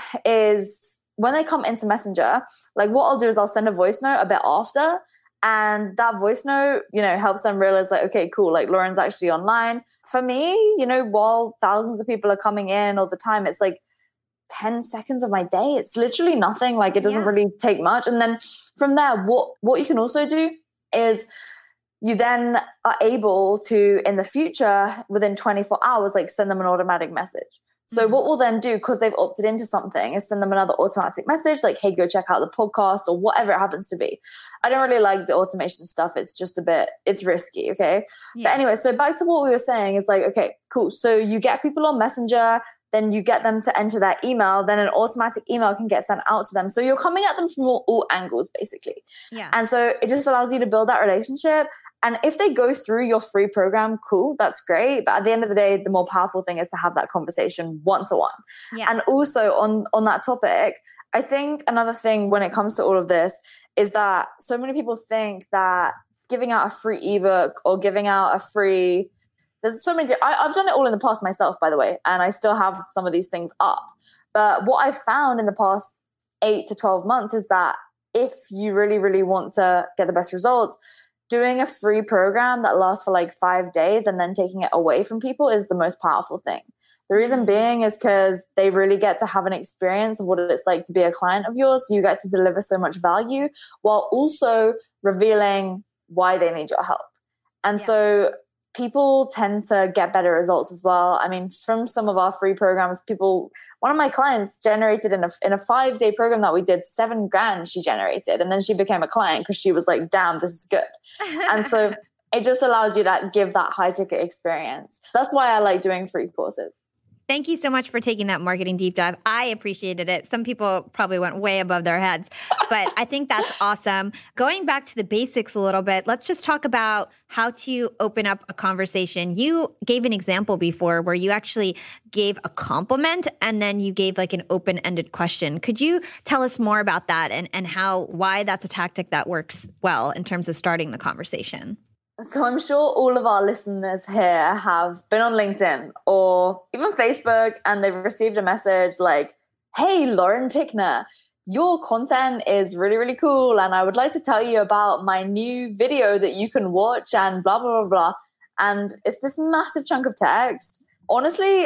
is when they come into Messenger, like what I'll do is I'll send a voice note a bit after, and that voice note, you know, helps them realize like, okay, cool, like Lauren's actually online. For me, you know, while thousands of people are coming in all the time, it's like ten seconds of my day. It's literally nothing. Like it doesn't yeah. really take much. And then from there, what, what you can also do is you then are able to, in the future, within twenty-four hours, like send them an automatic message. So what we'll then do, because they've opted into something, is send them another automatic message like, hey, go check out the podcast or whatever it happens to be. I don't really like the automation stuff. It's just a bit, it's risky, okay? Yeah. But anyway, so back to what we were saying is like, okay, cool. So you get people on Messenger, then you get them to enter their email, then an automatic email can get sent out to them. So you're coming at them from all, all angles, basically. Yeah. And so it just allows you to build that relationship. And if they go through your free program, cool, that's great. But at the end of the day, the more powerful thing is to have that conversation one-to-one. Yeah. And also on, on that topic, I think another thing when it comes to all of this is that so many people think that giving out a free ebook or giving out a free, there's so many, I, I've done it all in the past myself, by the way, and I still have some of these things up. But what I've found in the past eight to twelve months is that if you really, really want to get the best results, doing a free program that lasts for like five days and then taking it away from people is the most powerful thing. The reason being is because they really get to have an experience of what it's like to be a client of yours. So you get to deliver so much value while also revealing why they need your help. And yeah. so people tend to get better results as well. I mean, from some of our free programs, people, one of my clients generated in a, in a five day program that we did, seven grand she generated. And then she became a client because she was like, damn, this is good. And so it just allows you to give that high ticket experience. That's why I like doing free courses. Thank you so much for taking that marketing deep dive. I appreciated it. Some people probably went way above their heads, but I think that's awesome. Going back to the basics a little bit, let's just talk about how to open up a conversation. You gave an example before where you actually gave a compliment and then you gave like an open-ended question. Could you tell us more about that and, and how, why that's a tactic that works well in terms of starting the conversation? So I'm sure all of our listeners here have been on LinkedIn or even Facebook and they've received a message like, hey, Lauren Tickner, your content is really, really cool. And I would like to tell you about my new video that you can watch and blah, blah, blah, blah. And it's this massive chunk of text. Honestly,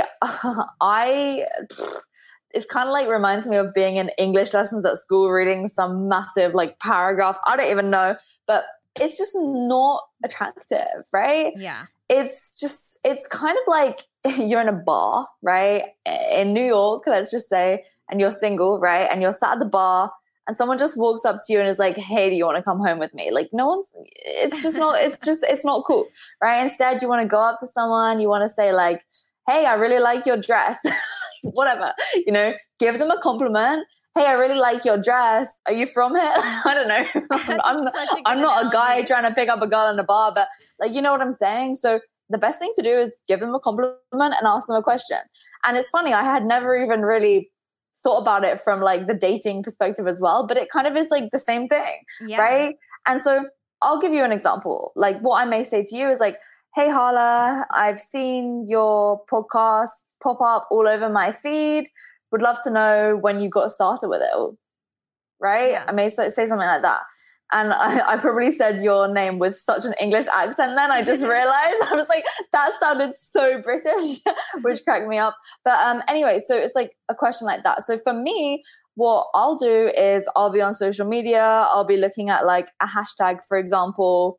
I... It's kind of like reminds me of being in English lessons at school, reading some massive like paragraph. I don't even know, but it's just not attractive, right? Yeah. It's just, it's kind of like you're in a bar, right? In New York, let's just say, and you're single, right? And you're sat at the bar and someone just walks up to you and is like, hey, do you want to come home with me? Like no one's, it's just not, it's just, it's not cool, right? Instead, you want to go up to someone, you want to say like, hey, I really like your dress, whatever, you know, give them a compliment. Hey, I really like your dress. Are you from here? I don't know. I'm, I'm, I'm not analogy. a guy trying to pick up a girl in a bar, but like, you know what I'm saying? So the best thing to do is give them a compliment and ask them a question. And it's funny, I had never even really thought about it from like the dating perspective as well, but it kind of is like the same thing, yeah. right? And so I'll give you an example. Like what I may say to you is like, hey, Hala, I've seen your podcast pop up all over my feed. Would love to know when you got started with it, right? Yeah. I may say something like that. And I, I probably said your name with such an English accent then. I just realized, I was like, that sounded so British, which cracked me up. But um, anyway, so it's like a question like that. So for me, what I'll do is I'll be on social media. I'll be looking at like a hashtag, for example,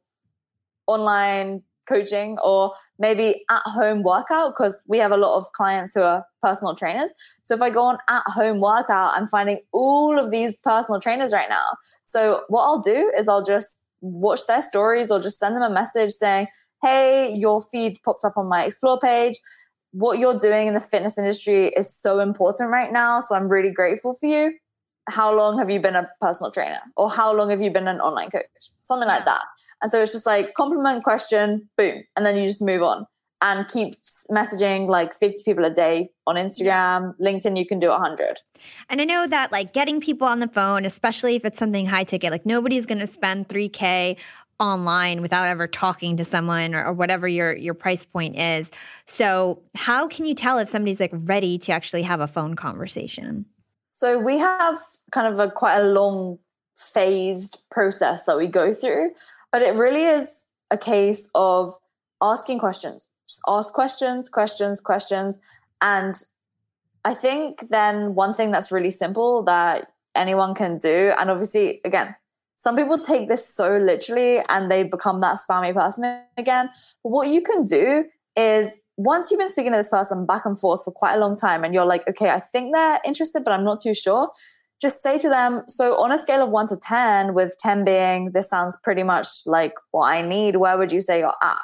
online coaching, or maybe at home workout, because we have a lot of clients who are personal trainers. So if I go on at home workout, I'm finding all of these personal trainers right now. So what I'll do is I'll just watch their stories or just send them a message saying, hey, your feed popped up on my explore page. What you're doing in the fitness industry is so important right now. So I'm really grateful for you. How long have you been a personal trainer? Or how long have you been an online coach? Something like that. And so it's just like compliment, question, boom. And then you just move on and keep messaging like fifty people a day on Instagram. LinkedIn, you can do one hundred. And I know that like getting people on the phone, especially if it's something high ticket, like nobody's going to spend three K online without ever talking to someone, or, or whatever your, your price point is. So how can you tell if somebody's like ready to actually have a phone conversation? So we have kind of a quite a long phased process that we go through. But it really is a case of asking questions. Just ask questions, questions, questions. And I think then one thing that's really simple that anyone can do, and obviously, again, some people take this so literally and they become that spammy person again. But what you can do is once you've been speaking to this person back and forth for quite a long time and you're like, okay, I think they're interested, but I'm not too sure. Just say to them, so on a scale of one to ten, with ten being, this sounds pretty much like what I need, where would you say you're at?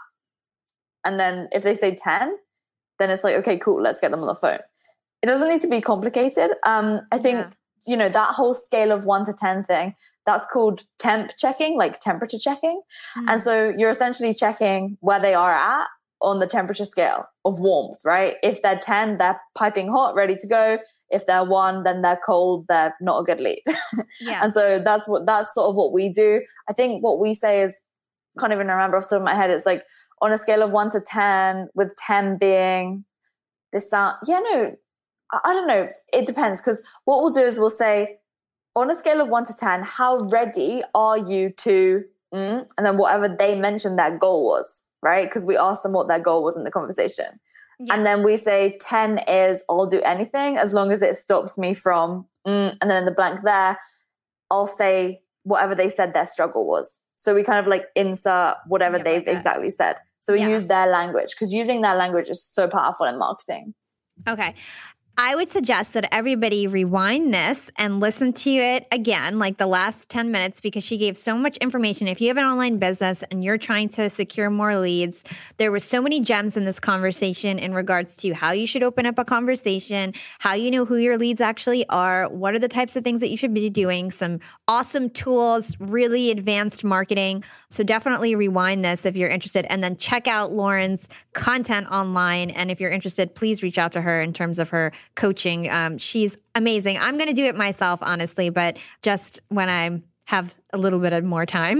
And then if they say ten, then it's like, okay, cool, let's get them on the phone. It doesn't need to be complicated. Um, I think, yeah. you know, that whole scale of one to ten thing, that's called temp checking, like temperature checking. Mm. And so you're essentially checking where they are at on the temperature scale of warmth, right? If they're ten, they're piping hot, ready to go. If they're one, then they're cold, they're not a good lead. Yeah. And so that's what that's sort of what we do. I think what we say is, can't even remember off the top of my head, it's like on a scale of one to ten, with ten being this sound, yeah, no, I, I don't know. It depends, because what we'll do is we'll say, on a scale of one to ten, how ready are you to, mm, and then whatever they mentioned their goal was, right? Because we asked them what their goal was in the conversation. Yeah. And then we say ten is I'll do anything as long as it stops me from, mm, and then in the blank there, I'll say whatever they said their struggle was. So we kind of like insert whatever yeah, they've exactly said. So we yeah. use their language, because using their language is so powerful in marketing. Okay. I would suggest that everybody rewind this and listen to it again, like the last ten minutes, because she gave so much information. If you have an online business and you're trying to secure more leads, there were so many gems in this conversation in regards to how you should open up a conversation, how you know who your leads actually are, what are the types of things that you should be doing, some awesome tools, really advanced marketing. So definitely rewind this if you're interested, and then check out Lauren's content online. And if you're interested, please reach out to her in terms of her coaching. Um, she's amazing. I'm going to do it myself, honestly, but just when I have a little bit of more time.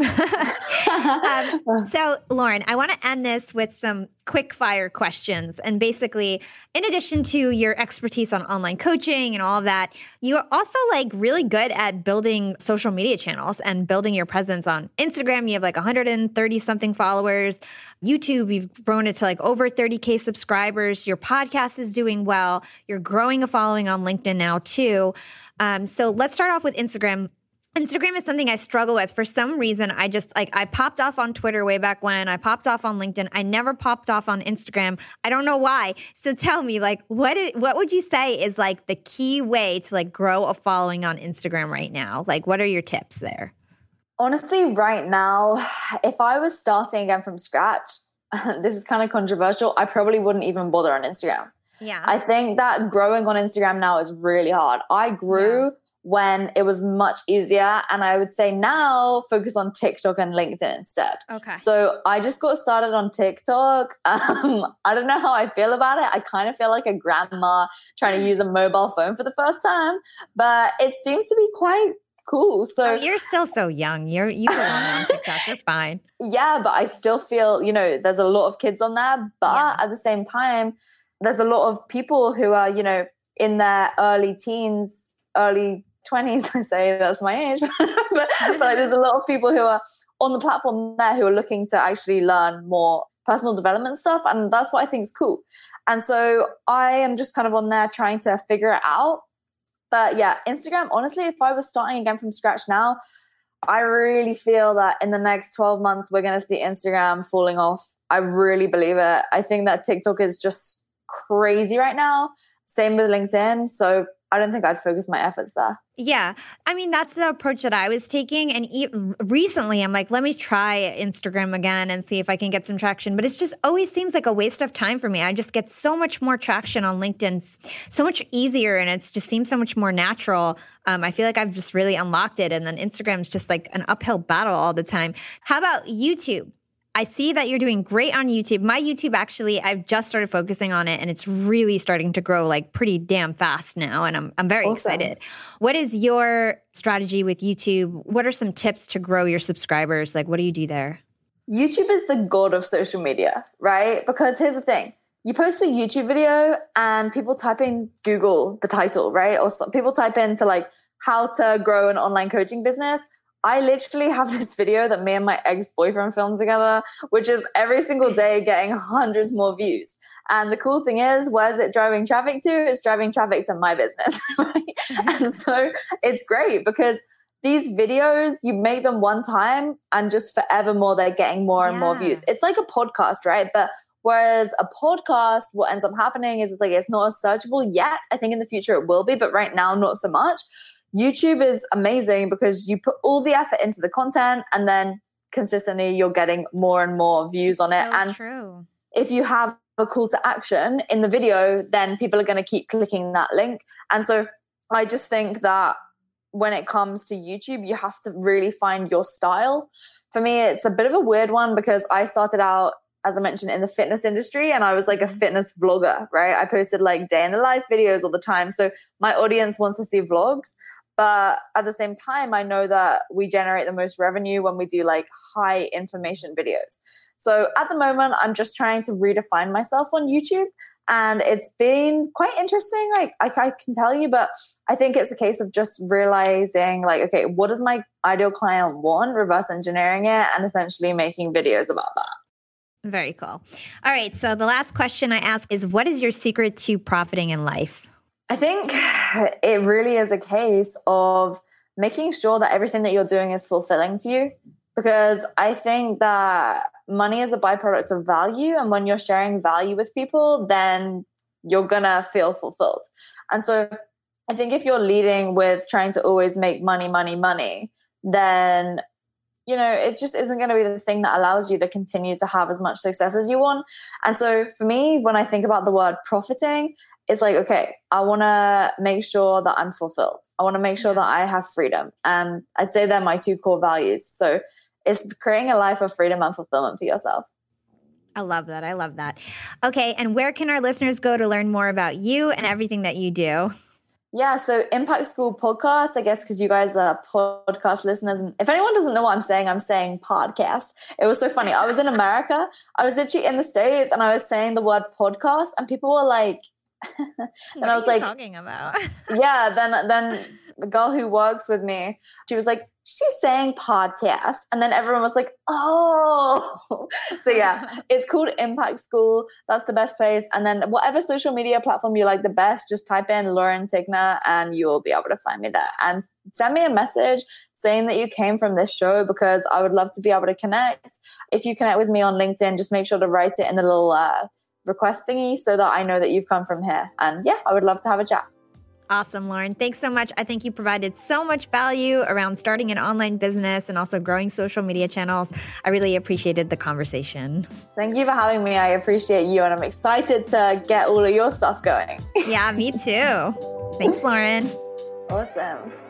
um, so, Lauren, I want to end this with some quick fire questions. And basically, in addition to your expertise on online coaching and all of that, you're also like really good at building social media channels and building your presence on Instagram. You have like one hundred thirty something followers. YouTube, you've grown it to like over thirty K subscribers. Your podcast is doing well. You're growing a following on LinkedIn now too. Um, so let's start off with Instagram. Instagram is something I struggle with. For some reason, I just like, I popped off on Twitter way back when. I popped off on LinkedIn. I never popped off on Instagram. I don't know why. So tell me, like, what is, what would you say is like the key way to like grow a following on Instagram right now? Like, what are your tips there? Honestly, right now, if I was starting again from scratch, this is kind of controversial, I probably wouldn't even bother on Instagram. Yeah. I think that growing on Instagram now is really hard. I grew yeah. when it was much easier. And I would say now focus on TikTok and LinkedIn instead. Okay. So I just got started on TikTok. Um, I don't know how I feel about it. I kind of feel like a grandma trying to use a mobile phone for the first time, but it seems to be quite cool. So oh, you're still so young. You're you belong on TikTok. You're fine. Yeah, but I still feel, you know, there's a lot of kids on there, but yeah. at the same time, there's a lot of people who are, you know, in their early teens, early twenties, I say that's my age, but, but like, there's a lot of people who are on the platform there who are looking to actually learn more personal development stuff. And that's what I think is cool. And so I am just kind of on there trying to figure it out. But yeah, Instagram, honestly, if I was starting again from scratch now, I really feel that in the next twelve months, we're going to see Instagram falling off. I really believe it. I think that TikTok is just crazy right now. Same with LinkedIn. So I don't think I'd focus my efforts there. Yeah. I mean, that's the approach that I was taking. And e- recently I'm like, let me try Instagram again and see if I can get some traction. But it just always seems like a waste of time for me. I just get so much more traction on LinkedIn, so much easier. And it just seems so much more natural. Um, I feel like I've just really unlocked it. And then Instagram is just like an uphill battle all the time. How about YouTube? I see that you're doing great on YouTube. My YouTube, actually, I've just started focusing on it, and it's really starting to grow like pretty damn fast now, and I'm I'm very awesome. excited. What is your strategy with YouTube? What are some tips to grow your subscribers? Like, what do you do there? YouTube is the god of social media, right? Because here's the thing. You post a YouTube video and people type in Google the title, right? Or some, people type into like how to grow an online coaching business. I literally have this video that me and my ex-boyfriend filmed together, which is every single day getting hundreds more views. And the cool thing is, where's it driving traffic to? It's driving traffic to my business, right? Mm-hmm. And so it's great because these videos, you make them one time and just forevermore, they're getting more and yeah. more views. It's like a podcast, right? But whereas a podcast, what ends up happening is it's like, it's not as searchable yet. I think in the future it will be, but right now, not so much. YouTube is amazing because you put all the effort into the content and then consistently you're getting more and more views on it. So and true. If you have a call to action in the video, then people are going to keep clicking that link. And so I just think that when it comes to YouTube, you have to really find your style. For me, it's a bit of a weird one because I started out, as I mentioned, in the fitness industry, and I was like a fitness vlogger, right? I posted like day in the life videos all the time. So my audience wants to see vlogs. But at the same time, I know that we generate the most revenue when we do like high information videos. So at the moment, I'm just trying to redefine myself on YouTube. And it's been quite interesting, like I, I can tell you, but I think it's a case of just realizing like, okay, what does my ideal client want? Reverse engineering it and essentially making videos about that. Very cool. All right. So the last question I ask is, what is your secret to profiting in life? I think it really is a case of making sure that everything that you're doing is fulfilling to you, because I think that money is a byproduct of value. And when you're sharing value with people, then you're going to feel fulfilled. And so I think if you're leading with trying to always make money, money, money, then, you know, it just isn't going to be the thing that allows you to continue to have as much success as you want. And so for me, when I think about the word profiting, it's like, okay, I want to make sure that I'm fulfilled. I want to make sure that I have freedom. And I'd say they're my two core values. So it's creating a life of freedom and fulfillment for yourself. I love that. I love that. Okay. And where can our listeners go to learn more about you and everything that you do? Yeah. So Impact School Podcast, I guess, because you guys are podcast listeners. And if anyone doesn't know what I'm saying, I'm saying podcast. It was so funny. I was in America. I was literally in the States and I was saying the word podcast and people were like, and what I was are you like, talking about? yeah. Then, then the girl who works with me, she was like, she's saying podcast. And then everyone was like, oh, so yeah, it's called Impact School. That's the best place. And then whatever social media platform you like the best, just type in Lauren Tickner and you will be able to find me there. And send me a message saying that you came from this show because I would love to be able to connect. If you connect with me on LinkedIn, just make sure to write it in the little uh, request thingy so that I know that you've come from here. And yeah, I would love to have a chat. Awesome, Lauren. Thanks so much. I think you provided so much value around starting an online business and also growing social media channels. I really appreciated the conversation. Thank you for having me. I appreciate you, and I'm excited to get all of your stuff going. Yeah, me too. Thanks, Lauren. Awesome.